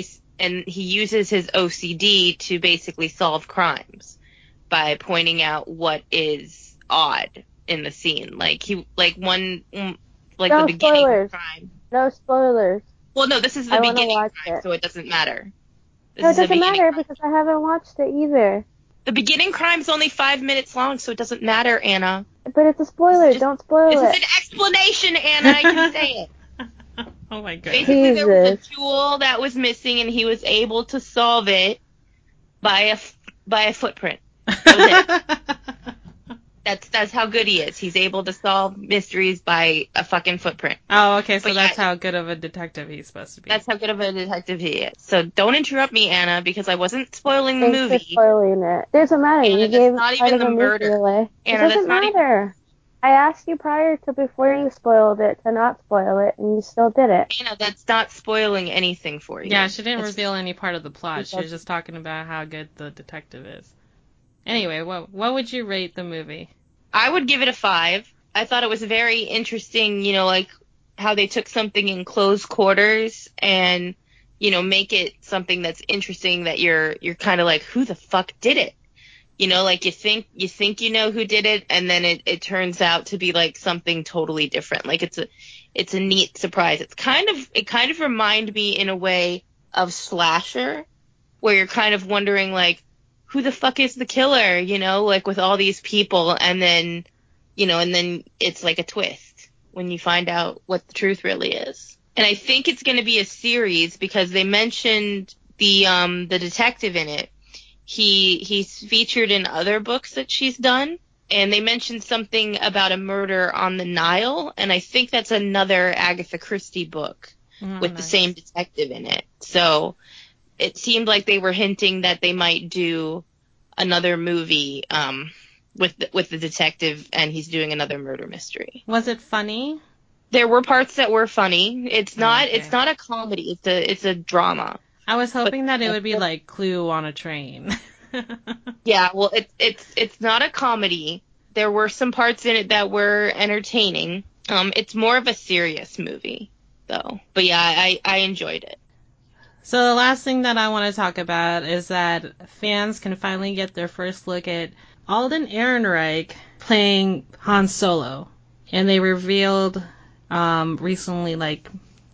uses his OCD to basically solve crimes by pointing out what is odd in the scene. Like the beginning spoilers. crime. No spoilers. Well, no, this is the beginning crime, so it doesn't matter. No, it doesn't matter because I haven't watched it either. The beginning crime's only 5 minutes long, so it doesn't matter, Anna. But it's a spoiler. Don't spoil it. This is an explanation, Anna. I can say it. Oh my god. Basically, there was a jewel that was missing, and he was able to solve it by a footprint. That was it. That's how good he is. He's able to solve mysteries by a fucking footprint. Oh, okay, so that's how good of a detective he's supposed to be. That's how good of a detective he is. So don't interrupt me, Anna, because I wasn't spoiling the movie. Thanks for spoiling it. Doesn't matter. Anna, you gave part of the movie away. Anna, It doesn't matter. I asked you prior to before you spoiled it to not spoil it, and you still did it. Anna, that's not spoiling anything for you. Yeah, she didn't reveal any part of the plot. She was just talking about how good the detective is. Anyway, what would you rate the movie? I would give it a 5. I thought it was very interesting, you know, like how they took something in close quarters and, you know, make it something that's interesting that you're kind of like, who the fuck did it? You know, like you think you know who did it, and then it turns out to be like something totally different. Like it's a neat surprise. It kind of reminded me in a way of Slasher, where you're kind of wondering like, who the fuck is the killer? You know, like with all these people, and then it's like a twist when you find out what the truth really is. And I think it's going to be a series because they mentioned the detective in it. He's featured in other books that she's done, and they mentioned something about a murder on the Nile, and I think that's another Agatha Christie book with the same detective in it. So it seemed like they were hinting that they might do another movie with the detective, and he's doing another murder mystery. Was it funny? There were parts that were funny. It's not a comedy. It's a drama. I was hoping that it would be like Clue on a train. Yeah, well, it's not a comedy. There were some parts in it that were entertaining. It's more of a serious movie, though. But yeah, I enjoyed it. So the last thing that I want to talk about is that fans can finally get their first look at Alden Ehrenreich playing Han Solo. And they revealed recently like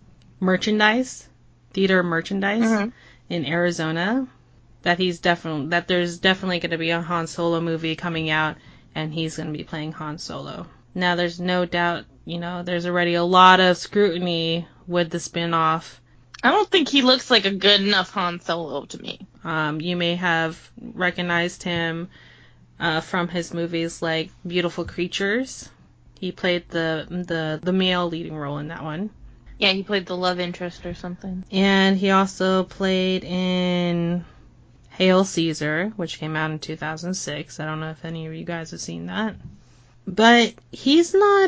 theater merchandise in Arizona, that there's definitely going to be a Han Solo movie coming out, and he's going to be playing Han Solo. Now, there's no doubt, there's already a lot of scrutiny with the spin-off. I don't think he looks like a good enough Han Solo to me. You may have recognized him from his movies like Beautiful Creatures. He played the male leading role in that one. Yeah, he played the love interest or something. And he also played in Hail Caesar, which came out in 2006. I don't know if any of you guys have seen that. But he's not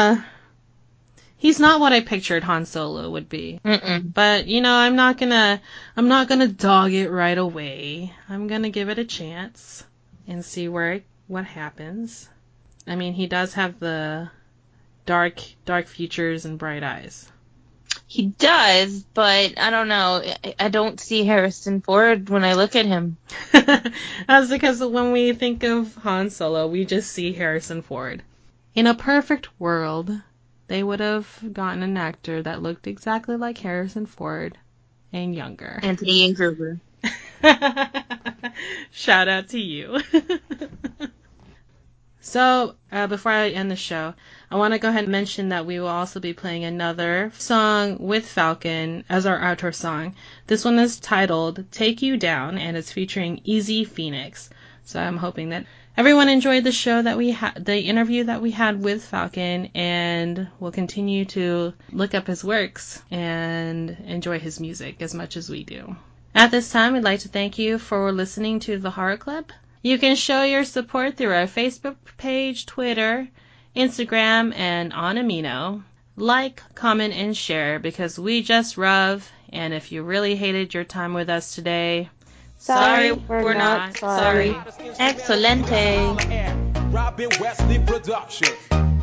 what I pictured Han Solo would be. Mm-mm. But, I'm not gonna dog it right away. I'm gonna give it a chance and see what happens. I mean, he does have the dark features and bright eyes. He does, but I don't know. I don't see Harrison Ford when I look at him. That's because when we think of Han Solo, we just see Harrison Ford. In a perfect world, they would have gotten an actor that looked exactly like Harrison Ford and younger. Anthony Ian Gruber. Shout out to you. So, before I end the show, I want to go ahead and mention that we will also be playing another song with Falcon as our outro song. This one is titled Take You Down, and it's featuring Easy Phoenix. So I'm hoping that everyone enjoyed the show that the interview that we had with Falcon, and will continue to look up his works and enjoy his music as much as we do. At this time, we'd like to thank you for listening to The Horror Club. You can show your support through our Facebook page, Twitter, Instagram, and on Amino. Like, comment, and share, because we just love, and if you really hated your time with us today, sorry, we're not sorry. Excelente. Robin Wesley Productions.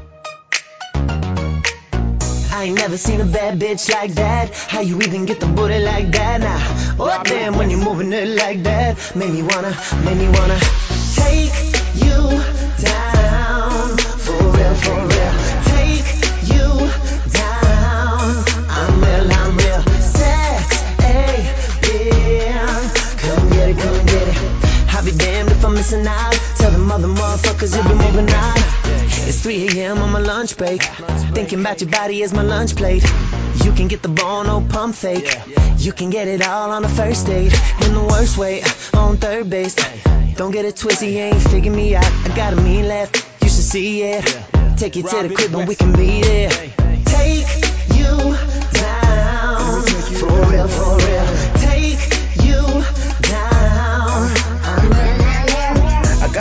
I ain't never seen a bad bitch like that. How you even get the booty like that now? Oh damn, when you're moving it like that, make me wanna take you down. For real, take you down. I'm real, sex, yeah. Come get it. I'll be damned if I'm missing out. Tell them other motherfuckers you be moving out. It's 3 a.m. on my lunch break. Thinking about your body is my lunch plate. You can get the bone, no pump fake. You can get it all on the first date. In the worst way, on third base. Don't get it twisted, you ain't figure me out. I got a mean left, you should see it. Take you to the crib and we can beat it. Take you down. For real. Take you down. I got a lot of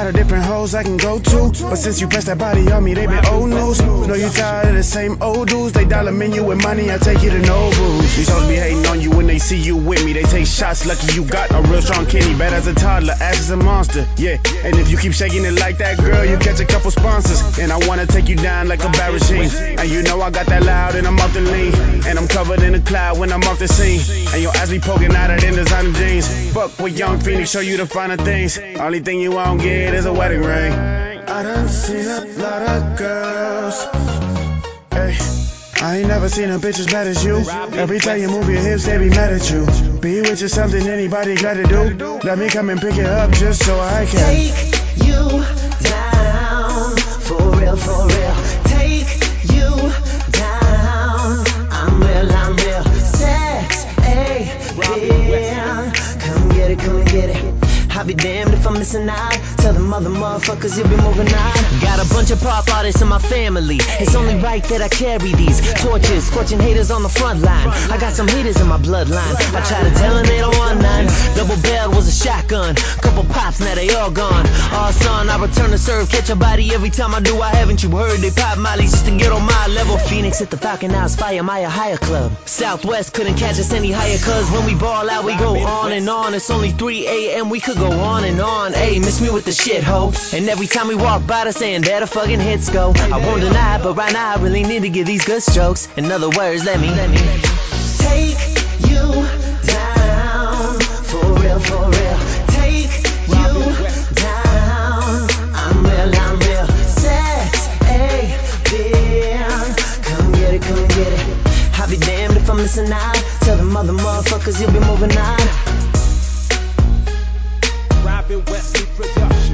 of different hoes I can go to, but since you pressed that body on me, they been old news. Know you tired of the same old dudes. They dollar menu with money, I take you to Nobu's. These hoes be hating on you when they see you with me. They take shots, lucky you got a real strong Kenny. Bad as a toddler, ass is a monster, yeah. And if you keep shaking it like that, girl, you catch a couple sponsors. And I wanna take you down like a Barragine. And you know I got that loud and I'm off the lean. And I'm covered in the cloud when I'm off the scene. And your ass be poking out of them designer jeans. Fuck with Young Phoenix, show you the finer things. Only thing you won't get is a wedding ring. I done seen a lot of girls. Hey, I ain't never seen a bitch as bad as you. Every time you move your hips, they be mad at you. Be with you something anybody gotta do. Let me come and pick it up just so I can take you down. For real, for real. Take you down. I'm real. Sex, yeah. Come get it, come get it. I'll be damned if I'm missing out. Tell them other motherfuckers you'll be moving out. Got a bunch of pop artists in my family. It's only right that I carry these torches, scorching haters on the front line. I got some haters in my bloodline. I try to tell them they don't want none. Double barrel was a shotgun. Couple pops, now they all gone. Oh son, I return to serve. Catch a body every time I do. I haven't you heard? They pop mollies just to get on my level. Phoenix hit the Falcon House, Fire Maya Higher Club. Southwest couldn't catch us any higher, cause when we ball out we go on and on. It's only 3 a.m. we could go on and on. Ayy, miss me with the shit, ho. And every time we walk by, they're saying there the fucking hits go. I won't deny, but right now I really need to give these good strokes. In other words, let me take you down. For real, for real. Take you down. I'm real. Sex, yeah. Come get it, come get it. I'll be damned if I'm missing out. Tell them other motherfuckers you'll be moving out. Robin Wesley Production.